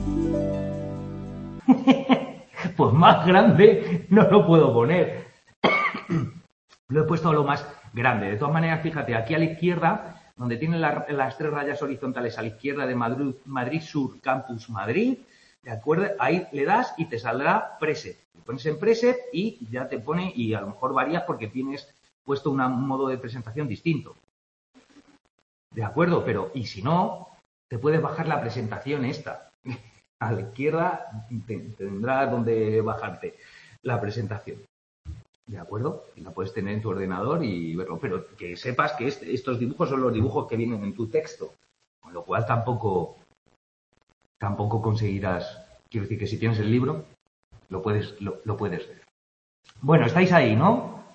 Pues más grande no lo puedo poner. Lo he puesto a lo más grande. De todas maneras, fíjate, aquí a la izquierda, donde tiene las tres rayas horizontales a la izquierda de Madrid Sur, Campus Madrid, ¿de acuerdo? Ahí le das y te saldrá preset. Te pones en preset y ya te pone, y a lo mejor varías porque tienes puesto un modo de presentación distinto. ¿De acuerdo? Pero, y si no, te puedes bajar la presentación esta. A la izquierda tendrás donde bajarte la presentación. ¿De acuerdo? Y la puedes tener en tu ordenador y verlo. Pero que sepas que estos dibujos son los dibujos que vienen en tu texto. Con lo cual tampoco conseguirás. Quiero decir que si tienes el libro, lo puedes ver. Bueno, estáis ahí, ¿no?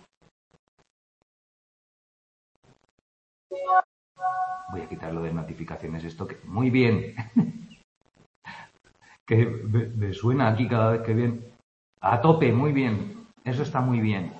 Voy a quitarlo de notificaciones. Esto que muy bien. Que me suena aquí cada vez que viene. A tope, muy bien. Eso está muy bien.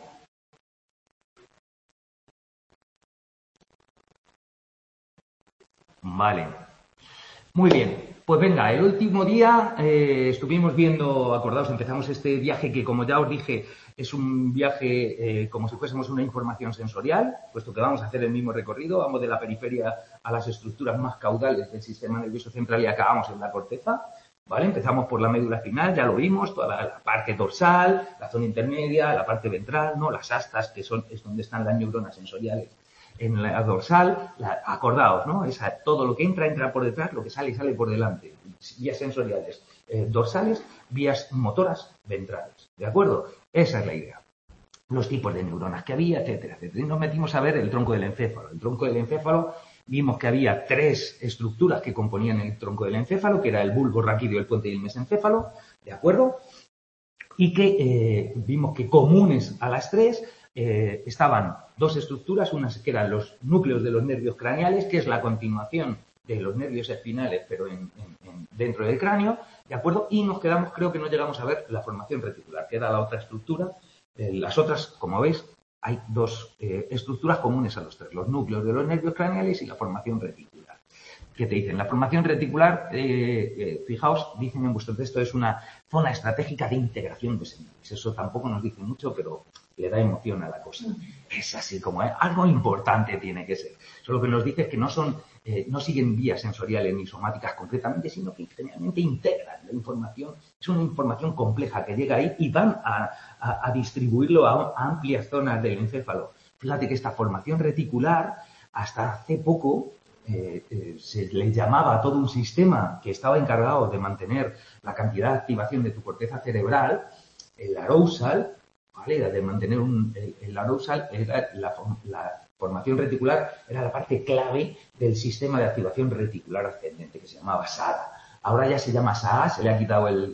Vale. Muy bien. Pues venga, el último día estuvimos viendo, acordaos, empezamos este viaje que, como ya os dije, es un viaje como si fuésemos una información sensorial, puesto que vamos a hacer el mismo recorrido, vamos de la periferia a las estructuras más caudales del sistema nervioso central y acabamos en la corteza. ¿Vale? Empezamos por la médula espinal, ya lo vimos, toda la parte dorsal, la zona intermedia, la parte ventral, ¿no? Las astas, que es donde están las neuronas sensoriales. En la dorsal, acordaos, ¿no? Todo lo que entra por detrás, lo que sale por delante. Vías sensoriales dorsales, vías motoras ventrales. ¿De acuerdo? Esa es la idea. Los tipos de neuronas que había, etcétera, etcétera. Y nos metimos a ver el tronco del encéfalo. El tronco del encéfalo, vimos que había tres estructuras que componían el tronco del encéfalo, que era el bulbo raquídeo, el puente y el mesencéfalo, ¿de acuerdo? Y que vimos que comunes a las tres estaban dos estructuras, unas que eran los núcleos de los nervios craneales, que es la continuación de los nervios espinales, pero dentro del cráneo, ¿de acuerdo? Y nos quedamos, creo que no llegamos a ver la formación reticular, que era la otra estructura. Las otras, como veis, hay dos estructuras comunes a los tres, los núcleos de los nervios craneales y la formación reticular. ¿Qué te dicen? La formación reticular, fijaos, dicen en vuestro texto, es una zona estratégica de integración de señales. Eso tampoco nos dice mucho, pero le da emoción a la cosa. Es así como algo importante tiene que ser. Solo que nos dice es que no siguen vías sensoriales ni somáticas concretamente, sino que generalmente integran la información. Es una información compleja que llega ahí y van a distribuirlo a amplias zonas del encéfalo. Fíjate que esta formación reticular, hasta hace poco, se le llamaba a todo un sistema que estaba encargado de mantener la cantidad de activación de tu corteza cerebral, el arousal, ¿vale? Era de mantener el arousal, era la formación reticular era la parte clave del sistema de activación reticular ascendente, que se llamaba SARA. Ahora ya se llama SAA, se le ha quitado el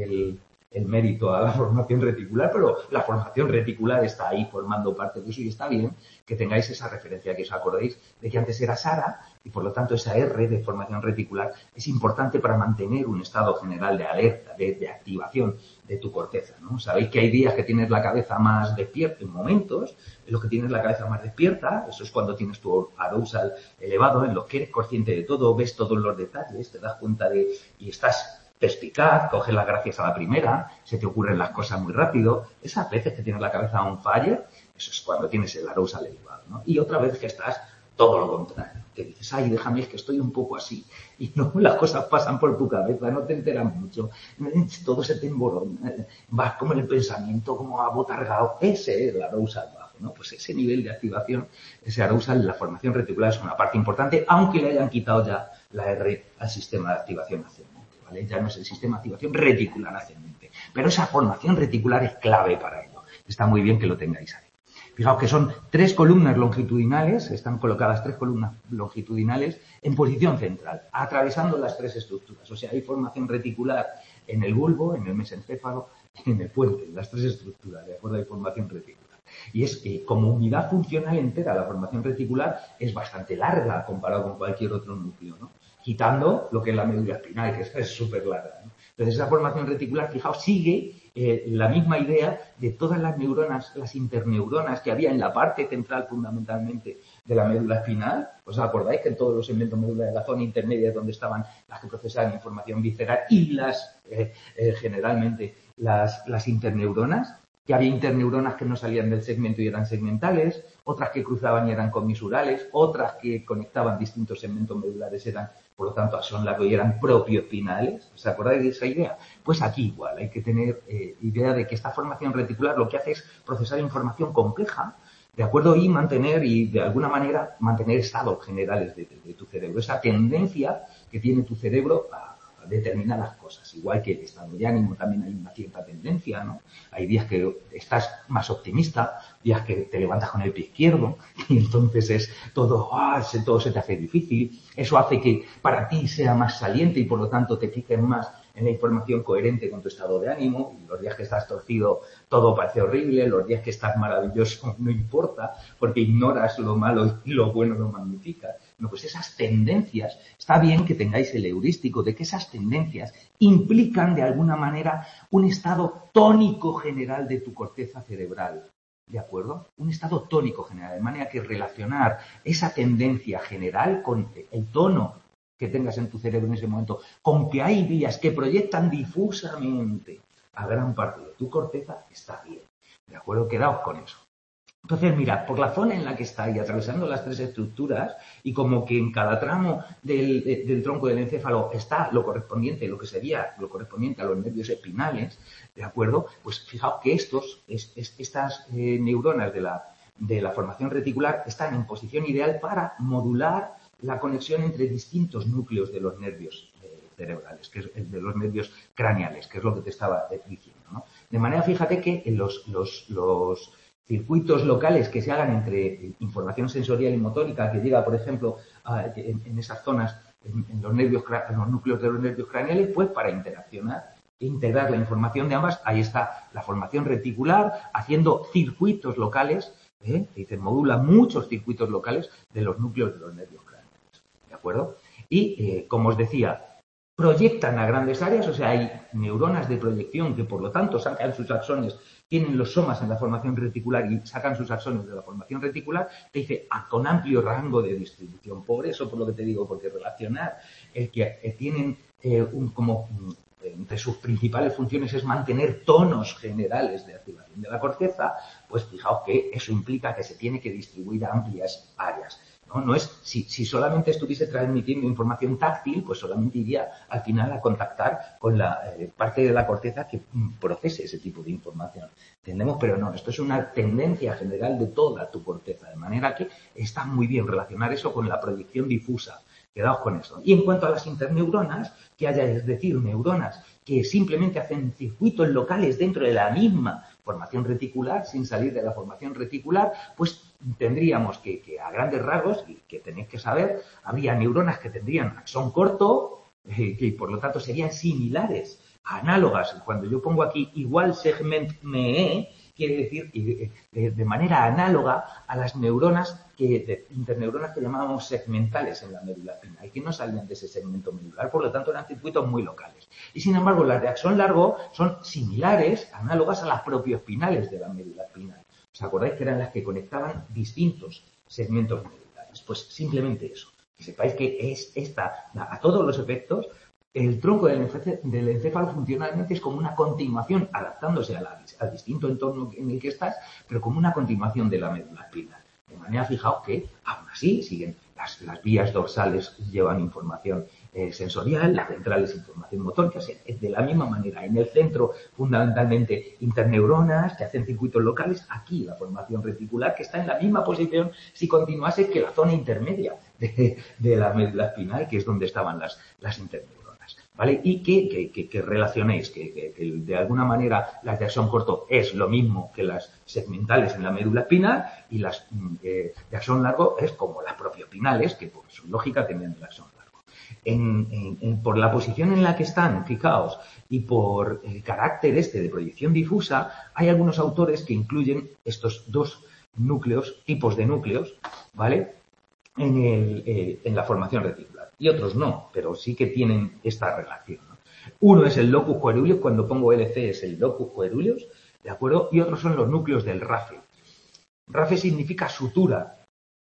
mérito a la formación reticular, pero la formación reticular está ahí formando parte de eso y está bien que tengáis esa referencia, que os acordéis de que antes era SARA y por lo tanto esa R de formación reticular es importante para mantener un estado general de alerta, de activación de tu corteza, ¿no? Sabéis que hay días que tienes la cabeza más despierta, en momentos en los que tienes la cabeza más despierta, eso es cuando tienes tu arousal elevado, en los que eres consciente de todo, ves todos los detalles, te das cuenta y estás perspicaz, coges las gracias a la primera, se te ocurren las cosas muy rápido. Esas veces que tienes la cabeza on fire, eso es cuando tienes el arousal elevado, ¿no? Y otra vez que estás todo lo contrario, que dices, ay, déjame, es que estoy un poco así, y no, las cosas pasan por tu cabeza, no te enteras mucho, todo se te emborona, vas como en el pensamiento, como abotargado. Ese es el arousal bajo, ¿no? Pues ese nivel de activación, ese arousal, la formación reticular es una parte importante, aunque le hayan quitado ya la R al sistema de activación ascendente. ¿Vale? Ya no es el sistema de activación reticular ascendente. Pero esa formación reticular es clave para ello. Está muy bien que lo tengáis ahí. Fijaos que son tres columnas longitudinales, están colocadas tres columnas longitudinales en posición central, atravesando las tres estructuras. O sea, hay formación reticular en el bulbo, en el mesencéfalo, en el puente, en las tres estructuras, ¿de acuerdo? Hay formación reticular. Y es que como unidad funcional entera, la formación reticular es bastante larga comparado con cualquier otro núcleo, ¿no? Quitando lo que es la médula espinal, que es súper larga, ¿no? Entonces, esa formación reticular, fijaos, sigue la misma idea de todas las neuronas, las interneuronas que había en la parte central fundamentalmente de la médula espinal. ¿Os acordáis que en todos los segmentos medulares de la zona intermedia es donde estaban las que procesaban información visceral y generalmente las interneuronas? Que había interneuronas que no salían del segmento y eran segmentales, otras que cruzaban y eran comisurales, otras que conectaban distintos segmentos medulares eran, por lo tanto, axón largo y eran propioespinales. ¿Os acordáis de esa idea? Pues aquí igual hay que tener idea de que esta formación reticular lo que hace es procesar información compleja, ¿de acuerdo? Y mantener, y de alguna manera, mantener estados generales de tu cerebro. Esa tendencia que tiene tu cerebro a determinadas cosas. Igual que el estado de ánimo también hay una cierta tendencia, ¿no? Hay días que estás más optimista, días que te levantas con el pie izquierdo y entonces es todo se te hace difícil. Eso hace que para ti sea más saliente y por lo tanto te fijes más en la información coherente con tu estado de ánimo. Y los días que estás torcido todo parece horrible, los días que estás maravilloso no importa porque ignoras lo malo y lo bueno lo magnificas. No, pues esas tendencias, está bien que tengáis el heurístico de que esas tendencias implican de alguna manera un estado tónico general de tu corteza cerebral, ¿de acuerdo? Un estado tónico general, de manera que relacionar esa tendencia general con el tono que tengas en tu cerebro en ese momento, con que hay vías que proyectan difusamente a gran parte de tu corteza, está bien, ¿de acuerdo? Quedaos con eso. Entonces, mirad, por la zona en la que está y atravesando las tres estructuras y como que en cada tramo del tronco del encéfalo está lo correspondiente, lo que sería lo correspondiente a los nervios espinales, ¿de acuerdo? Pues fijaos que estas neuronas de la formación reticular están en posición ideal para modular la conexión entre distintos núcleos de los nervios cerebrales, que es de los nervios craneales, que es lo que te estaba diciendo, ¿no? De manera, fíjate que en los circuitos locales que se hagan entre información sensorial y motórica que llega, por ejemplo, en esas zonas, en los núcleos de los nervios craneales, pues para interaccionar e integrar la información de ambas, ahí está la formación reticular haciendo circuitos locales, que modula muchos circuitos locales de los núcleos de los nervios craneales, ¿de acuerdo? Y, como os decía, proyectan a grandes áreas, o sea, hay neuronas de proyección que, por lo tanto, sacan sus axones, tienen los somas en la formación reticular y sacan sus axones de la formación reticular, te dice, con amplio rango de distribución. Por eso, por lo que te digo, porque relacionar el que tienen entre sus principales funciones es mantener tonos generales de activación de la corteza, pues fijaos que eso implica que se tiene que distribuir a amplias áreas. No es, si solamente estuviese transmitiendo información táctil, pues solamente iría al final a contactar con la parte de la corteza que procese ese tipo de información. ¿Entendemos? Pero no, esto es una tendencia general de toda tu corteza, de manera que está muy bien relacionar eso con la proyección difusa. Quedaos con eso. Y en cuanto a las interneuronas, que haya, es decir, neuronas que simplemente hacen circuitos locales dentro de la misma formación reticular, sin salir de la formación reticular, pues tendríamos que a grandes rasgos, y que tenéis que saber, habría neuronas que tendrían axón corto, que por lo tanto serían similares, análogas. Cuando yo pongo aquí igual segment ME, quiere decir de manera análoga a las neuronas interneuronas que llamábamos segmentales en la médula espinal, y que no salían de ese segmento medular, por lo tanto eran circuitos muy locales. Y sin embargo, las de axón largo son similares, análogas a las propioespinales de la médula espinal. ¿Os acordáis que eran las que conectaban distintos segmentos medulares? Pues simplemente eso. Que sepáis que es esta, a todos los efectos, el tronco del encéfalo funcionalmente es como una continuación, adaptándose al distinto entorno en el que estás, pero como una continuación de la médula espinal. De manera, fijaos que aún así siguen las vías dorsales, llevan información sensorial, las centrales información motórica, de la misma manera. En el centro, fundamentalmente, interneuronas que hacen circuitos locales. Aquí, la formación reticular, que está en la misma posición si continuase que la zona intermedia de la médula espinal, que es donde estaban las interneuronas. ¿Vale? Y que relacionéis, que de alguna manera las de axón corto es lo mismo que las segmentales en la médula espinal, y las de axón largo es como las propioespinales, que por su lógica tienen el axón largo. Por la posición en la que están, fijaos, y por el carácter de proyección difusa, hay algunos autores que incluyen estos dos núcleos, tipos de núcleos, ¿vale?, en la formación reticular. Y otros no, pero sí que tienen esta relación, ¿no? Uno es el locus coeruleus, cuando pongo LC es el locus coeruleus, ¿de acuerdo? Y otros son los núcleos del RAFE. RAFE significa sutura,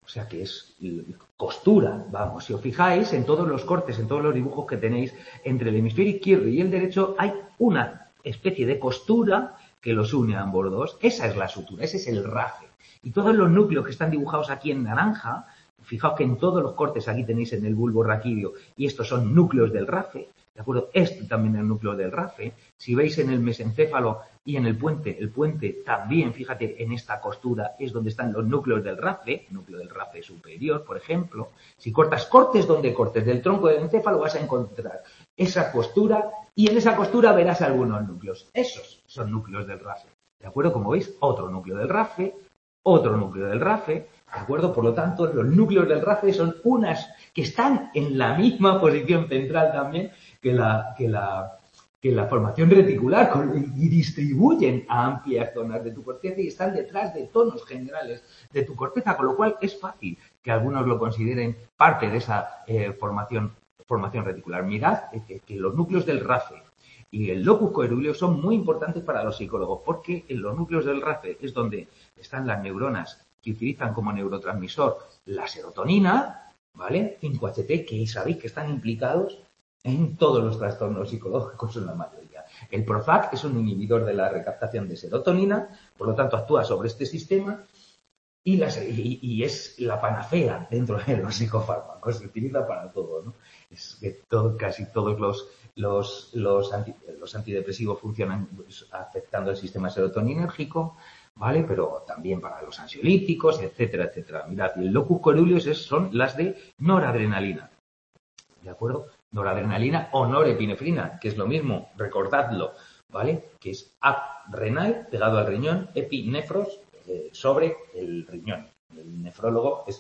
O sea que es costura, vamos. Si os fijáis, en todos los cortes, en todos los dibujos que tenéis entre el hemisferio izquierdo y el derecho, hay una especie de costura que los une a ambos dos. Esa es la sutura, ese es el rafe. Y todos los núcleos que están dibujados aquí en naranja, fijaos que en todos los cortes aquí tenéis en el bulbo raquídeo, y estos son núcleos del rafe, ¿de acuerdo? Este también es el núcleo del rafe. Si veis en el mesencéfalo y en el puente también, fíjate, en esta costura es donde están los núcleos del rafe, núcleo del rafe superior, por ejemplo. Si cortes donde cortes del tronco del encéfalo vas a encontrar esa costura y en esa costura verás algunos núcleos. Esos son núcleos del rafe, ¿de acuerdo? Como veis, otro núcleo del rafe, otro núcleo del rafe, ¿de acuerdo? Por lo tanto, los núcleos del rafe son unas que están en la misma posición central también que la formación reticular y distribuyen a amplias zonas de tu corteza y están detrás de tonos generales de tu corteza, con lo cual es fácil que algunos lo consideren parte de esa formación reticular. Mirad que los núcleos del rafe y el locus coeruleus son muy importantes para los psicólogos porque en los núcleos del rafe es donde están las neuronas que utilizan como neurotransmisor la serotonina, ¿vale? 5-HT, que sabéis que están implicados en todos los trastornos psicológicos en la mayoría. El Prozac es un inhibidor de la recaptación de serotonina, por lo tanto actúa sobre este sistema y es la panacea dentro de los psicofármacos, se utiliza para todo, ¿no? Es que casi todos los antidepresivos funcionan afectando el sistema serotoninérgico, ¿vale? Pero también para los ansiolíticos, etcétera, etcétera. Mirad, el locus coeruleus son las de noradrenalina, ¿de acuerdo? Noradrenalina o norepinefrina, que es lo mismo, recordadlo, ¿vale? Que es renal pegado al riñón, epinefros sobre el riñón. El nefrólogo es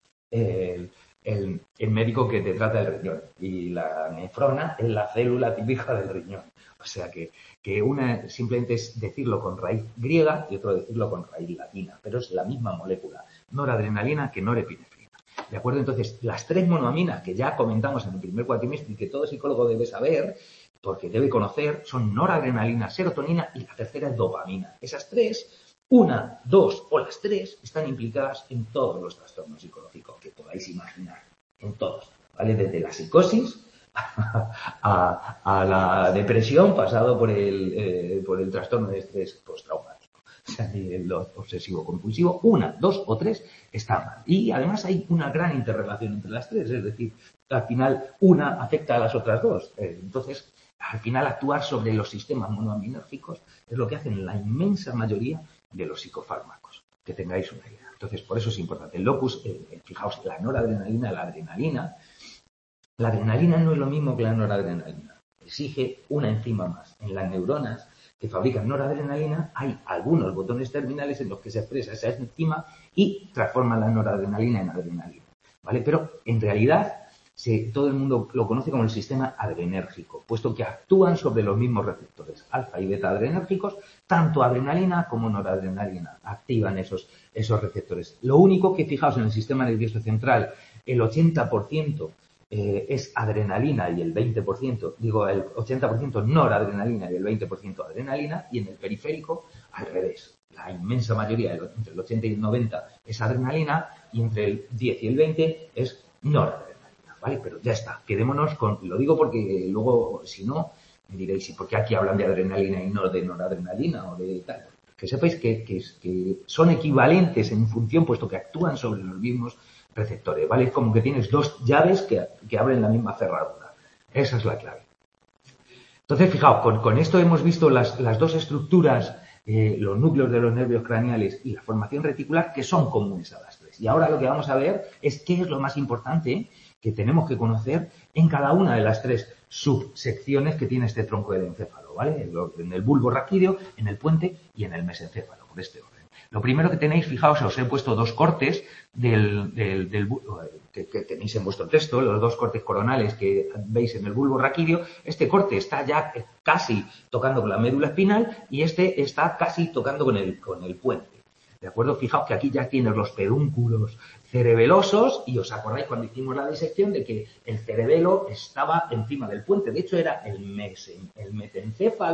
el médico que te trata el riñón y la nefrona es la célula típica del riñón. O sea que una simplemente es decirlo con raíz griega y otro decirlo con raíz latina, pero es la misma molécula, noradrenalina que norepinefrina. ¿De acuerdo? Entonces, las 3 monoaminas que ya comentamos en el primer cuatrimestre y que todo psicólogo debe saber, porque debe conocer, son noradrenalina, serotonina y la tercera es dopamina. Esas 3, 1, 2 o las 3 están implicadas en todos los trastornos psicológicos que podáis imaginar, en todos, ¿vale? Desde la psicosis a la depresión, pasado por el trastorno de estrés postraumático. O sea, el obsesivo compulsivo, 1, 2 o 3 están mal. Y además hay una gran interrelación entre las 3, es decir, al final una afecta a las otras 2. Entonces, al final actuar sobre los sistemas monoaminérgicos es lo que hacen la inmensa mayoría de los psicofármacos, que tengáis una idea. Entonces, por eso es importante. El locus, fijaos, la noradrenalina, la adrenalina no es lo mismo que la noradrenalina. Exige una enzima más. En las neuronas que fabrican noradrenalina, hay algunos botones terminales en los que se expresa esa enzima y transforma la noradrenalina en adrenalina, ¿vale? Pero en realidad todo el mundo lo conoce como el sistema adrenérgico, puesto que actúan sobre los mismos receptores, alfa y beta adrenérgicos, tanto adrenalina como noradrenalina activan esos receptores. Lo único que, fijaos, en el sistema nervioso central, el 80% es adrenalina y el 20%, el 80% noradrenalina y el 20% adrenalina, y en el periférico al revés. La inmensa mayoría, entre el 80 y el 90, es adrenalina y entre el 10 y el 20 es noradrenalina, ¿vale? Pero ya está, quedémonos con, lo digo porque luego, si no, me diréis, ¿y por qué aquí hablan de adrenalina y no de noradrenalina o de tal? Que sepáis que son equivalentes en función, puesto que actúan sobre los mismos receptores, ¿vale? Es como que tienes 2 llaves que abren la misma cerradura. Esa es la clave. Entonces, fijaos, con esto hemos visto las 2 estructuras, los núcleos de los nervios craneales y la formación reticular, que son comunes a las 3. Y ahora lo que vamos a ver es qué es lo más importante que tenemos que conocer en cada una de las 3 subsecciones que tiene este tronco del encéfalo, ¿vale? En el bulbo raquídeo, en el puente y en el mesencéfalo, por este orden. Lo primero que tenéis, fijaos, os he puesto 2 cortes que tenéis en vuestro texto, los 2 cortes coronales que veis en el bulbo raquídeo. Este corte está ya casi tocando con la médula espinal y este está casi tocando con el puente. ¿De acuerdo? Fijaos que aquí ya tienes los pedúnculos cerebelosos y os acordáis cuando hicimos la disección de que el cerebelo estaba encima del puente. De hecho, era el mesencéfalo,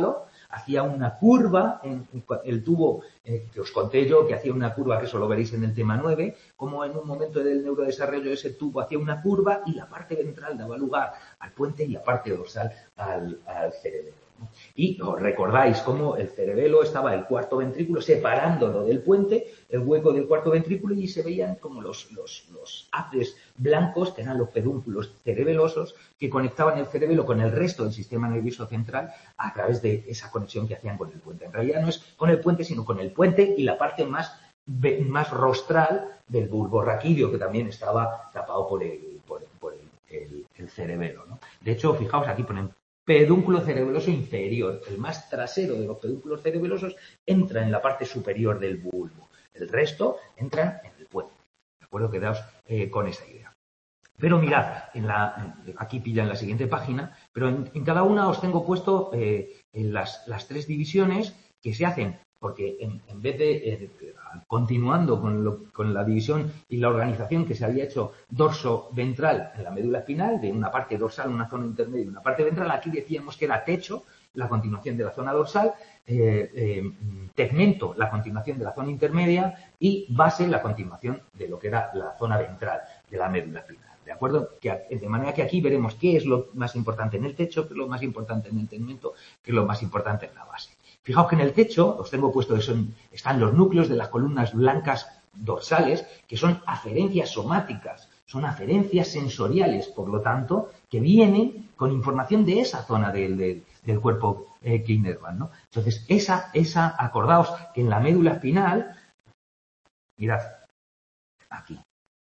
hacía una curva, el tubo que os conté yo, que hacía una curva, que eso lo veréis en el tema 9, como en un momento del neurodesarrollo ese tubo hacía una curva y la parte ventral daba lugar al puente y la parte dorsal al cerebelo. Y os recordáis cómo el cerebelo estaba el cuarto ventrículo separándolo del puente, el hueco del cuarto ventrículo, y se veían como los haces blancos, que eran los pedúnculos cerebelosos, que conectaban el cerebelo con el resto del sistema nervioso central a través de esa conexión que hacían con el puente. En realidad no es con el puente, sino con el puente y la parte más rostral del bulbo raquídeo, que también estaba tapado por el cerebelo, ¿no? De hecho, fijaos, aquí ponen pedúnculo cerebeloso inferior. El más trasero de los pedúnculos cerebelosos entra en la parte superior del bulbo. El resto entran en el puente. ¿De acuerdo? Quedaos con esa idea. Pero mirad, aquí pilla en la siguiente página, pero en cada una os tengo puesto las tres divisiones que se hacen, porque en vez de, continuando con la división y la organización que se había hecho dorso-ventral en la médula espinal, de una parte dorsal, una zona intermedia y una parte ventral, aquí decíamos que era techo, la continuación de la zona dorsal, tegmento, la continuación de la zona intermedia, y base, la continuación de lo que era la zona ventral de la médula espinal. ¿De acuerdo? De manera que aquí veremos qué es lo más importante en el techo, qué es lo más importante en el tegmento, qué es lo más importante en la base. Fijaos que en el techo, os tengo puesto que están los núcleos de las columnas blancas dorsales, que son aferencias somáticas, son aferencias sensoriales, por lo tanto, que vienen con información de esa zona del cuerpo que inervan, ¿no? Entonces, acordaos que en la médula espinal, mirad, aquí.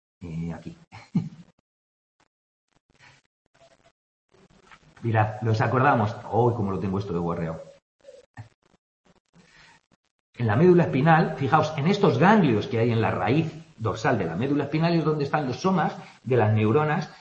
Mirad, los acordamos. ¡Uy, cómo lo tengo esto de guarreado! En la médula espinal, fijaos, en estos ganglios que hay en la raíz dorsal de la médula espinal es donde están los somas de las neuronas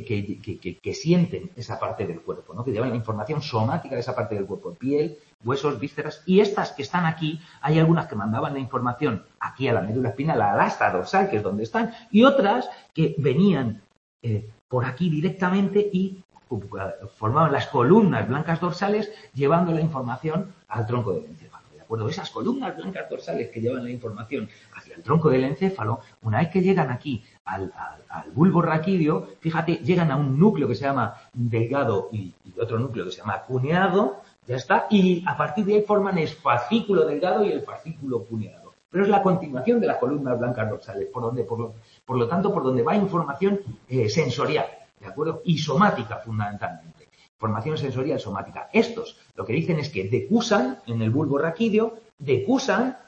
que sienten esa parte del cuerpo, ¿no? Que llevan la información somática de esa parte del cuerpo, piel, huesos, vísceras, y estas que están aquí, hay algunas que mandaban la información aquí a la médula espinal, al asta dorsal, que es donde están, y otras que venían por aquí directamente y formaban las columnas blancas dorsales llevando la información al tronco del encéfalo. ¿De acuerdo? Esas columnas blancas dorsales que llevan la información hacia el tronco del encéfalo, una vez que llegan aquí al bulbo raquídeo, fíjate, llegan a un núcleo que se llama delgado y otro núcleo que se llama cuneado, ya está, y a partir de ahí forman el fascículo delgado y el fascículo cuneado. Pero es la continuación de las columnas blancas dorsales, por lo tanto, por donde va información sensorial, ¿de acuerdo? Y somática, fundamentalmente. Información sensorial somática. Estos lo que dicen es que decusan en el bulbo raquídeo, decusan,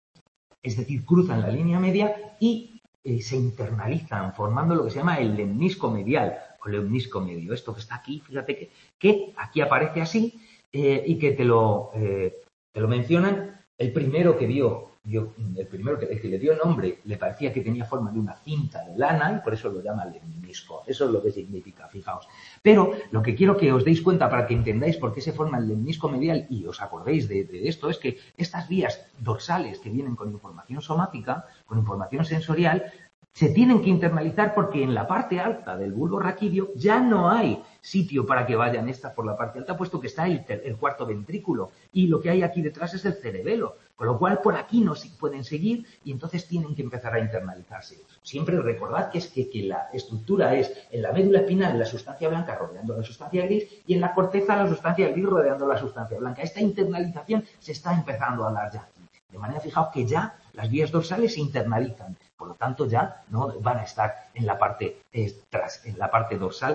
es decir, cruzan la línea media y se internalizan, formando lo que se llama el lemnisco medial o lemnisco medio. Esto que está aquí, fíjate que aquí aparece así y que te lo mencionan. El primero que el que le dio nombre, le parecía que tenía forma de una cinta de lana y por eso lo llama lemnisco. Eso es lo que significa, fijaos. Pero lo que quiero que os deis cuenta para que entendáis por qué se forma el lemnisco medial y os acordéis de esto es que estas vías dorsales que vienen con información somática, con información sensorial, se tienen que internalizar porque en la parte alta del bulbo raquídeo ya no hay sitio para que vayan estas por la parte alta, puesto que está el cuarto ventrículo y lo que hay aquí detrás es el cerebelo, con lo cual por aquí no pueden seguir y entonces tienen que empezar a internalizarse. Siempre recordad que es que la estructura es en la médula espinal la sustancia blanca rodeando la sustancia gris y en la corteza la sustancia gris rodeando la sustancia blanca. Esta internalización se está empezando a dar ya aquí. De manera, fijaos que ya las vías dorsales se internalizan. Por lo tanto, ya no van a estar en la parte dorsal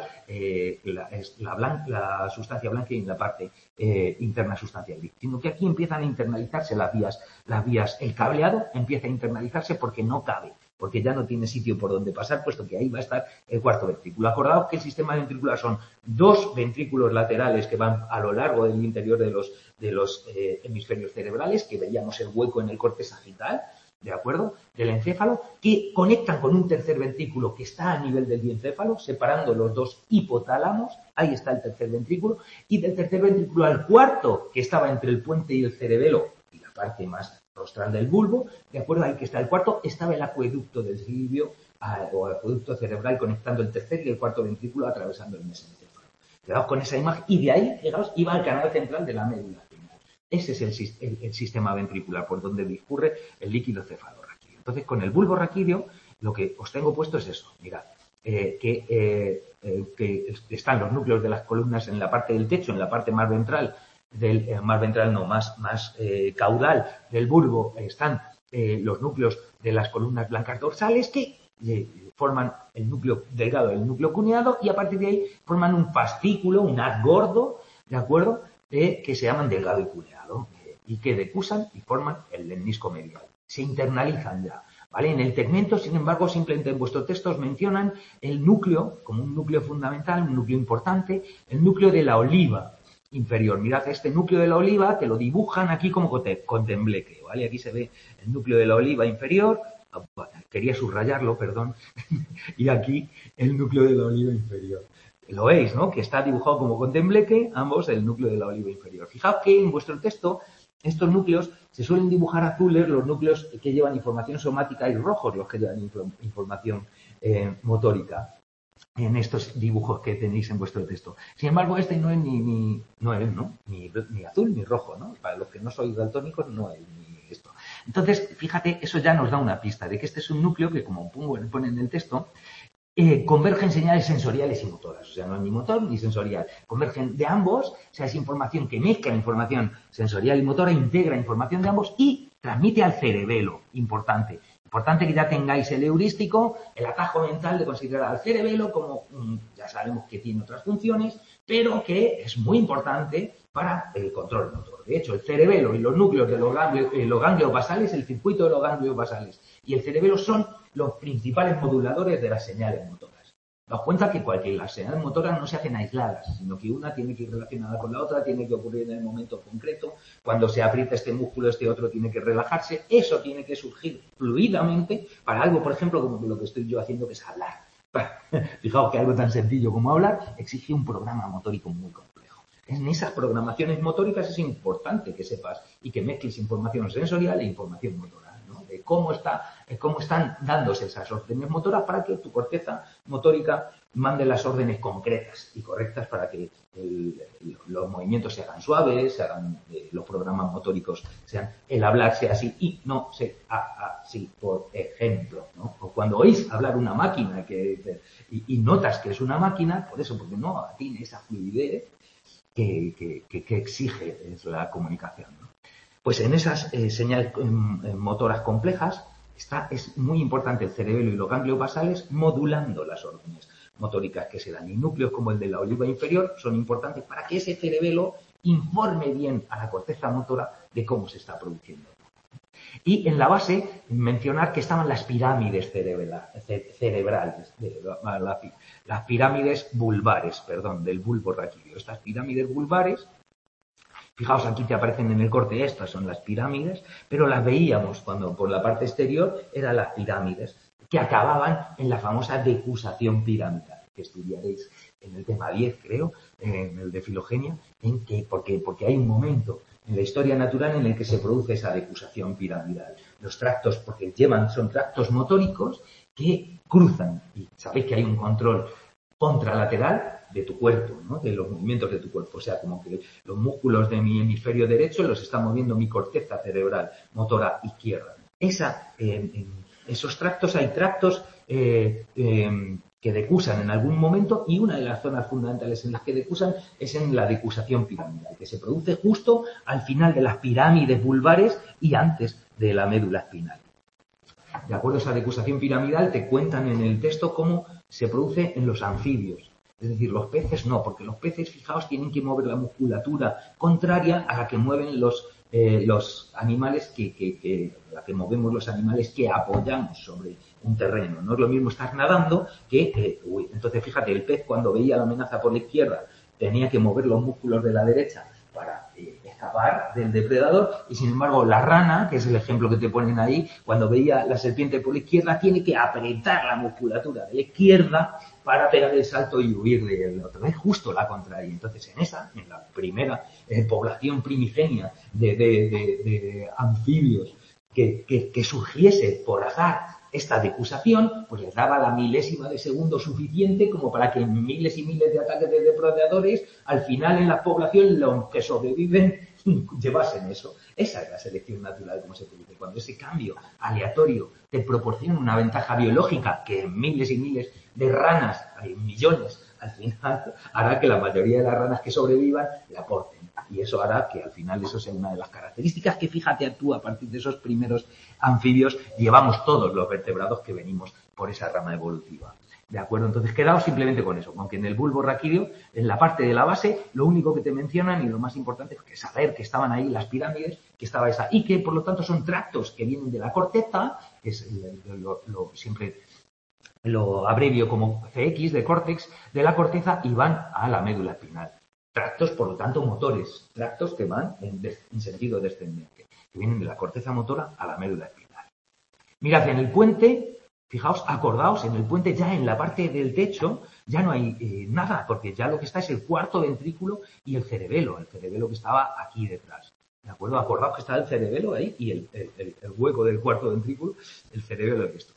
la sustancia blanca y en la parte interna sustancia gris, sino que aquí empiezan a internalizarse las vías, el cableado empieza a internalizarse porque no cabe, porque ya no tiene sitio por donde pasar, puesto que ahí va a estar el cuarto ventrículo. Acordaos que el sistema ventricular son dos ventrículos laterales que van a lo largo del interior de los hemisferios cerebrales, que veíamos el hueco en el corte sagital, ¿de acuerdo?, del encéfalo, que conectan con un tercer ventrículo que está a nivel del diencéfalo, separando los dos hipotálamos, ahí está el tercer ventrículo, y del tercer ventrículo al cuarto, que estaba entre el puente y el cerebelo, y la parte más rostral del bulbo, ¿de acuerdo?, ahí que está el cuarto, estaba el acueducto del cilvio, o acueducto cerebral, conectando el tercer y el cuarto ventrículo, atravesando el mesencéfalo. Quedaos con esa imagen, y de ahí, fijaos, iba al canal central de la médula. Ese es el sistema ventricular por donde discurre el líquido cefalorraquídeo. Entonces, con el bulbo raquídeo, lo que os tengo puesto es eso. Mirad, que están los núcleos de las columnas en la parte del techo, en la parte más ventral, más caudal del bulbo, están los núcleos de las columnas blancas dorsales que forman el núcleo delgado, el núcleo cuneado, y a partir de ahí forman un fascículo, un haz gordo, ¿de acuerdo?, que se llaman delgado y cuneado, y que decusan y forman el lemnisco medial. Se internalizan ya, ¿vale? En el tegmento, sin embargo, simplemente en vuestro texto os mencionan el núcleo como un núcleo fundamental, un núcleo importante, el núcleo de la oliva inferior. Mirad, este núcleo de la oliva te lo dibujan aquí como con tembleque, ¿vale? Aquí se ve el núcleo de la oliva inferior, quería subrayarlo, perdón, y aquí el núcleo de la oliva inferior. Lo veis, ¿no? Que está dibujado como con tembleque, ambos el núcleo de la oliva inferior. Fijaos que en vuestro texto estos núcleos se suelen dibujar azules, los núcleos que llevan información somática, y rojos los que llevan información motórica, en estos dibujos que tenéis en vuestro texto. Sin embargo, este no es ni azul ni rojo, ¿no? Para los que no sois daltónicos, no es ni esto. Entonces, fíjate, eso ya nos da una pista de que este es un núcleo que, como pone en el texto, convergen señales sensoriales y motoras. O sea, no es ni motor ni sensorial. Convergen de ambos, o sea, es información que mezcla información sensorial y motora, integra información de ambos y transmite al cerebelo. Importante. Importante que ya tengáis el heurístico, el atajo mental de considerar al cerebelo como, ya sabemos que tiene otras funciones, pero que es muy importante para el control motor. De hecho, el cerebelo y los núcleos de los ganglios basales, el circuito de los ganglios basales y el cerebelo son los principales moduladores de las señales motoras. Daos cuenta que las señales motoras no se hacen aisladas, sino que una tiene que ir relacionada con la otra, tiene que ocurrir en el momento concreto. Cuando se aprieta este músculo, este otro tiene que relajarse. Eso tiene que surgir fluidamente para algo, por ejemplo, como lo que estoy yo haciendo, que es hablar. Fijaos que algo tan sencillo como hablar exige un programa motórico muy complejo. En esas programaciones motóricas es importante que sepas y que mezcles información sensorial e información motora, ¿no? De cómo están dándose esas órdenes motoras para que tu corteza motórica mande las órdenes concretas y correctas para que los movimientos se hagan suaves, los programas motóricos sean, el hablar sea así y no sea así, por ejemplo, ¿no? O cuando oís hablar una máquina y notas que es una máquina, por eso, porque no tiene esa fluidez que exige la comunicación, ¿no? Pues en esas señales motoras complejas es muy importante el cerebelo y los ganglios basales modulando las órdenes motóricas que se dan. Y núcleos como el de la oliva inferior son importantes para que ese cerebelo informe bien a la corteza motora de cómo se está produciendo. Y en la base, mencionar que estaban las pirámides cerebrales, las pirámides bulbares, del bulbo raquídeo. Estas pirámides bulbares, fijaos, aquí te aparecen en el corte, estas son las pirámides, pero las veíamos cuando por la parte exterior eran las pirámides, que acababan en la famosa decusación piramidal, que estudiaréis en el tema 10, creo, en el de filogenia, porque hay un momento en la historia natural en el que se produce esa decusación piramidal. Los tractos, porque son tractos motóricos que cruzan, y sabéis que hay un control contralateral de tu cuerpo, ¿no? De los movimientos de tu cuerpo. O sea, como que los músculos de mi hemisferio derecho los está moviendo mi corteza cerebral motora izquierda. Esos tractos, hay tractos que decusan en algún momento, y una de las zonas fundamentales en las que decusan es en la decusación piramidal, que se produce justo al final de las pirámides vulvares y antes de la médula espinal. De acuerdo a esa decusación piramidal, te cuentan en el texto cómo se produce en los anfibios. Es decir, los peces no, porque los peces, fijaos, tienen que mover la musculatura contraria a la que mueven los animales la que movemos los animales que apoyamos sobre un terreno. No es lo mismo estar nadando que... entonces, fíjate, el pez cuando veía la amenaza por la izquierda tenía que mover los músculos de la derecha para escapar del depredador, y sin embargo la rana, que es el ejemplo que te ponen ahí, cuando veía la serpiente por la izquierda tiene que apretar la musculatura de la izquierda para pegar el salto y huir del otro. Es justo la contraria. Entonces en la primera población primigenia de anfibios que surgiese por azar esta decusación pues les daba la milésima de segundo suficiente como para que miles y miles de ataques de depredadores, al final en la población, los que sobreviven, llevasen eso. Esa es la selección natural, como se dice. Cuando ese cambio aleatorio te proporciona una ventaja biológica que en miles y miles de ranas, hay millones, al final hará que la mayoría de las ranas que sobrevivan la aporten. Y eso hará que al final eso sea una de las características que, fíjate tú, a partir de esos primeros anfibios, llevamos todos los vertebrados que venimos por esa rama evolutiva. ¿De acuerdo? Entonces, quedaos simplemente con eso, aunque en el bulbo raquídeo, en la parte de la base, lo único que te mencionan y lo más importante es que saber que estaban ahí las pirámides, que estaba esa, y que por lo tanto son tractos que vienen de la corteza, que es siempre lo abrevio como CX de córtex, de la corteza, y van a la médula espinal. Tractos, por lo tanto, motores, tractos que van en sentido descendente, que vienen de la corteza motora a la médula espinal. Mirad, en el puente, fijaos, acordaos, en el puente ya en la parte del techo ya no hay nada, porque ya lo que está es el cuarto ventrículo y el cerebelo que estaba aquí detrás. ¿De acuerdo? Acordaos que está el cerebelo ahí y el hueco del cuarto ventrículo, el cerebelo de esto.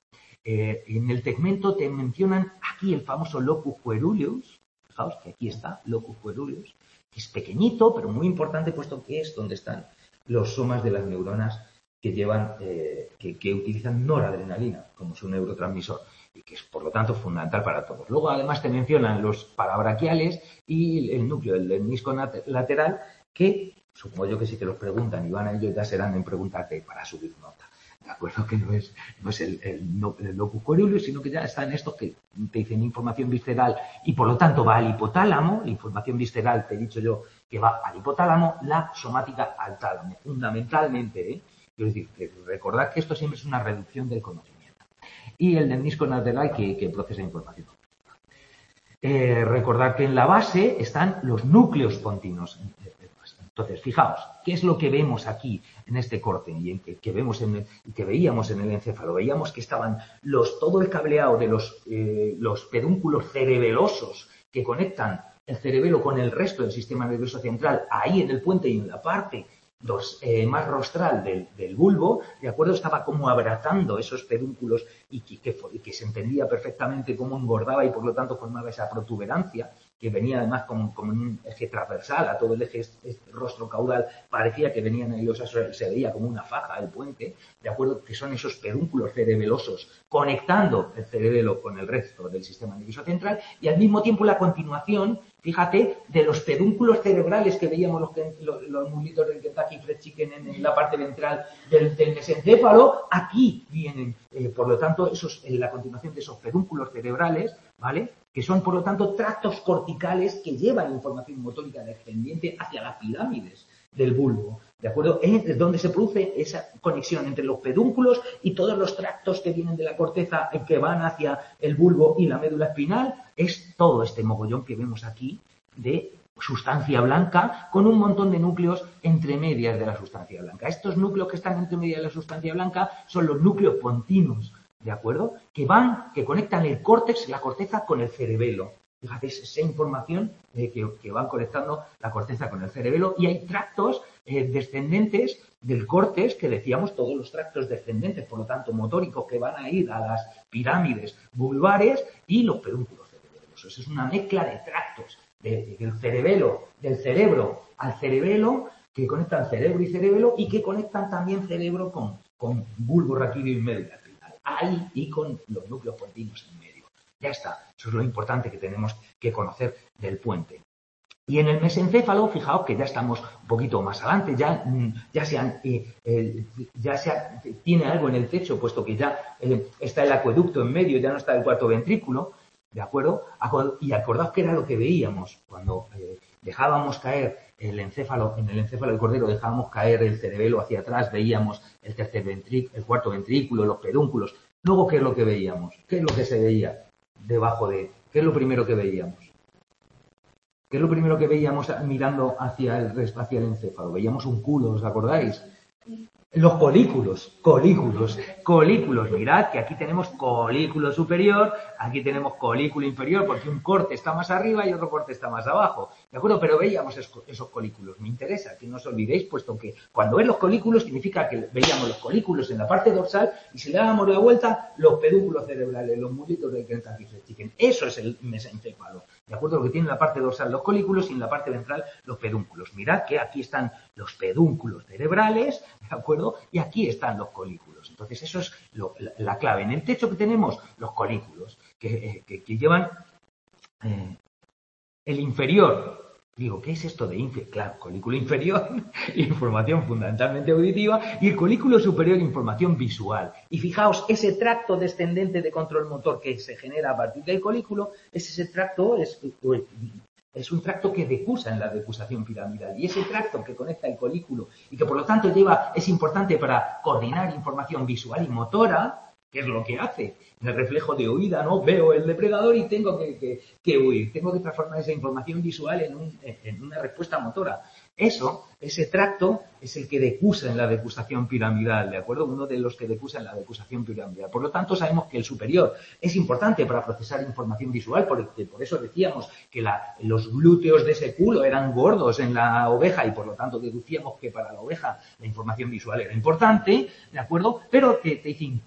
En el tegmento te mencionan aquí el famoso locus coeruleus. Fijaos que aquí está, locus coeruleus, que es pequeñito, pero muy importante, puesto que es donde están los somas de las neuronas que llevan, que utilizan noradrenalina como su neurotransmisor y que es, por lo tanto, fundamental para todos. Luego, además, te mencionan los parabraquiales y el núcleo del menisco lateral, que supongo yo que si te los preguntan y van a ello ya serán en preguntarte para subir nota. ¿De acuerdo? Que no es el locus coeruleus, sino que ya están estos que te dicen información visceral y por lo tanto va al hipotálamo. La información visceral, te he dicho yo, que va al hipotálamo, la somática al tálamo, fundamentalmente, ¿eh? Quiero decir, que recordad que esto siempre es una reducción del conocimiento. Y el del menisco lateral que procesa información. Recordad que en la base están los núcleos pontinos. Entonces, fijaos, ¿qué es lo que vemos aquí en este corte y que vemos que veíamos en el encéfalo? Veíamos que estaban todo el cableado de los pedúnculos cerebelosos que conectan el cerebelo con el resto del sistema nervioso central, ahí en el puente y en la parte más rostral del bulbo, ¿de acuerdo? Estaba como abrazando esos pedúnculos y que se entendía perfectamente cómo engordaba y por lo tanto formaba esa protuberancia que venía además como un eje transversal a todo el eje rostro caudal, parecía que venían ahí se veía como una faja el puente, ¿de acuerdo? Que son esos pedúnculos cerebelosos conectando el cerebelo con el resto del sistema nervioso central y al mismo tiempo la continuación, fíjate, de los pedúnculos cerebrales que veíamos los muslitos del Kentucky Fried Chicken en la parte ventral del mesencéfalo, aquí vienen, por lo tanto, la continuación de esos pedúnculos cerebrales, ¿vale? Que son, por lo tanto, tractos corticales que llevan información motórica descendiente hacia las pirámides del bulbo, ¿de acuerdo? Es donde se produce esa conexión entre los pedúnculos y todos los tractos que vienen de la corteza que van hacia el bulbo y la médula espinal. Es todo este mogollón que vemos aquí de sustancia blanca con un montón de núcleos entre medias de la sustancia blanca. Estos núcleos que están entre medias de la sustancia blanca son los núcleos pontinos, ¿de acuerdo? Que conectan el córtex, la corteza, con el cerebelo. Fíjate, esa información que van conectando la corteza con el cerebelo y hay tractos descendentes del córtex, que decíamos todos los tractos descendentes, por lo tanto motóricos, que van a ir a las pirámides vulvares y los pedúnculos cerebelosos. Es una mezcla de tractos del cerebro al cerebelo, que conectan cerebro y cerebelo y que conectan también cerebro con bulbo raquídeo y médula espinal. Ahí y con los núcleos pontinos en medio. Ya está. Eso es lo importante que tenemos que conocer del puente. Y en el mesencéfalo, fijaos que ya estamos un poquito más adelante, tiene algo en el techo, puesto que ya está el acueducto en medio, ya no está el cuarto ventrículo, ¿de acuerdo? Y acordaos que era lo que veíamos cuando dejábamos caer en el encéfalo del cordero, dejábamos caer el cerebelo hacia atrás, veíamos el cuarto ventrículo, los pedúnculos. Luego, ¿qué es lo que veíamos? ¿Qué es lo que se veía debajo qué es lo primero que veíamos? ¿Qué es lo primero que veíamos mirando hacia el encéfalo? Veíamos un culo, ¿os acordáis? Los colículos. Mirad que aquí tenemos colículo superior, aquí tenemos colículo inferior, porque un corte está más arriba y otro corte está más abajo. ¿De acuerdo? Pero veíamos esos colículos. Me interesa que no os olvidéis, puesto que cuando ves los colículos significa que veíamos los colículos en la parte dorsal y si le dábamos la vuelta, los pedúnculos cerebrales, los muslitos del Kentucky Fried Chicken. Eso es el mesencéfalo. ¿De acuerdo? Lo que tiene en la parte dorsal los colículos y en la parte ventral los pedúnculos. Mirad que aquí están los pedúnculos cerebrales, ¿de acuerdo? Y aquí están los colículos. Entonces, eso es la clave. En el techo que tenemos, los colículos, que llevan el inferior. Digo, ¿qué es esto de inferior? Claro, colículo inferior, información fundamentalmente auditiva, y el colículo superior, información visual. Y fijaos, ese tracto descendente de control motor que se genera a partir del colículo, ese tracto es un tracto que decusa en la decusación piramidal. Y ese tracto que conecta el colículo y que por lo tanto es importante para coordinar información visual y motora, ¿qué es lo que hace? El reflejo de huida, ¿no? Veo el depredador y tengo que huir. Tengo que transformar esa información visual en una respuesta motora. Ese tracto es el que decusa en la decusación piramidal, ¿de acuerdo? Uno de los que decusa en la decusación piramidal. Por lo tanto, sabemos que el superior es importante para procesar información visual, porque por eso decíamos que los glúteos de ese culo eran gordos en la oveja y por lo tanto deducíamos que para la oveja la información visual era importante, ¿de acuerdo? Pero te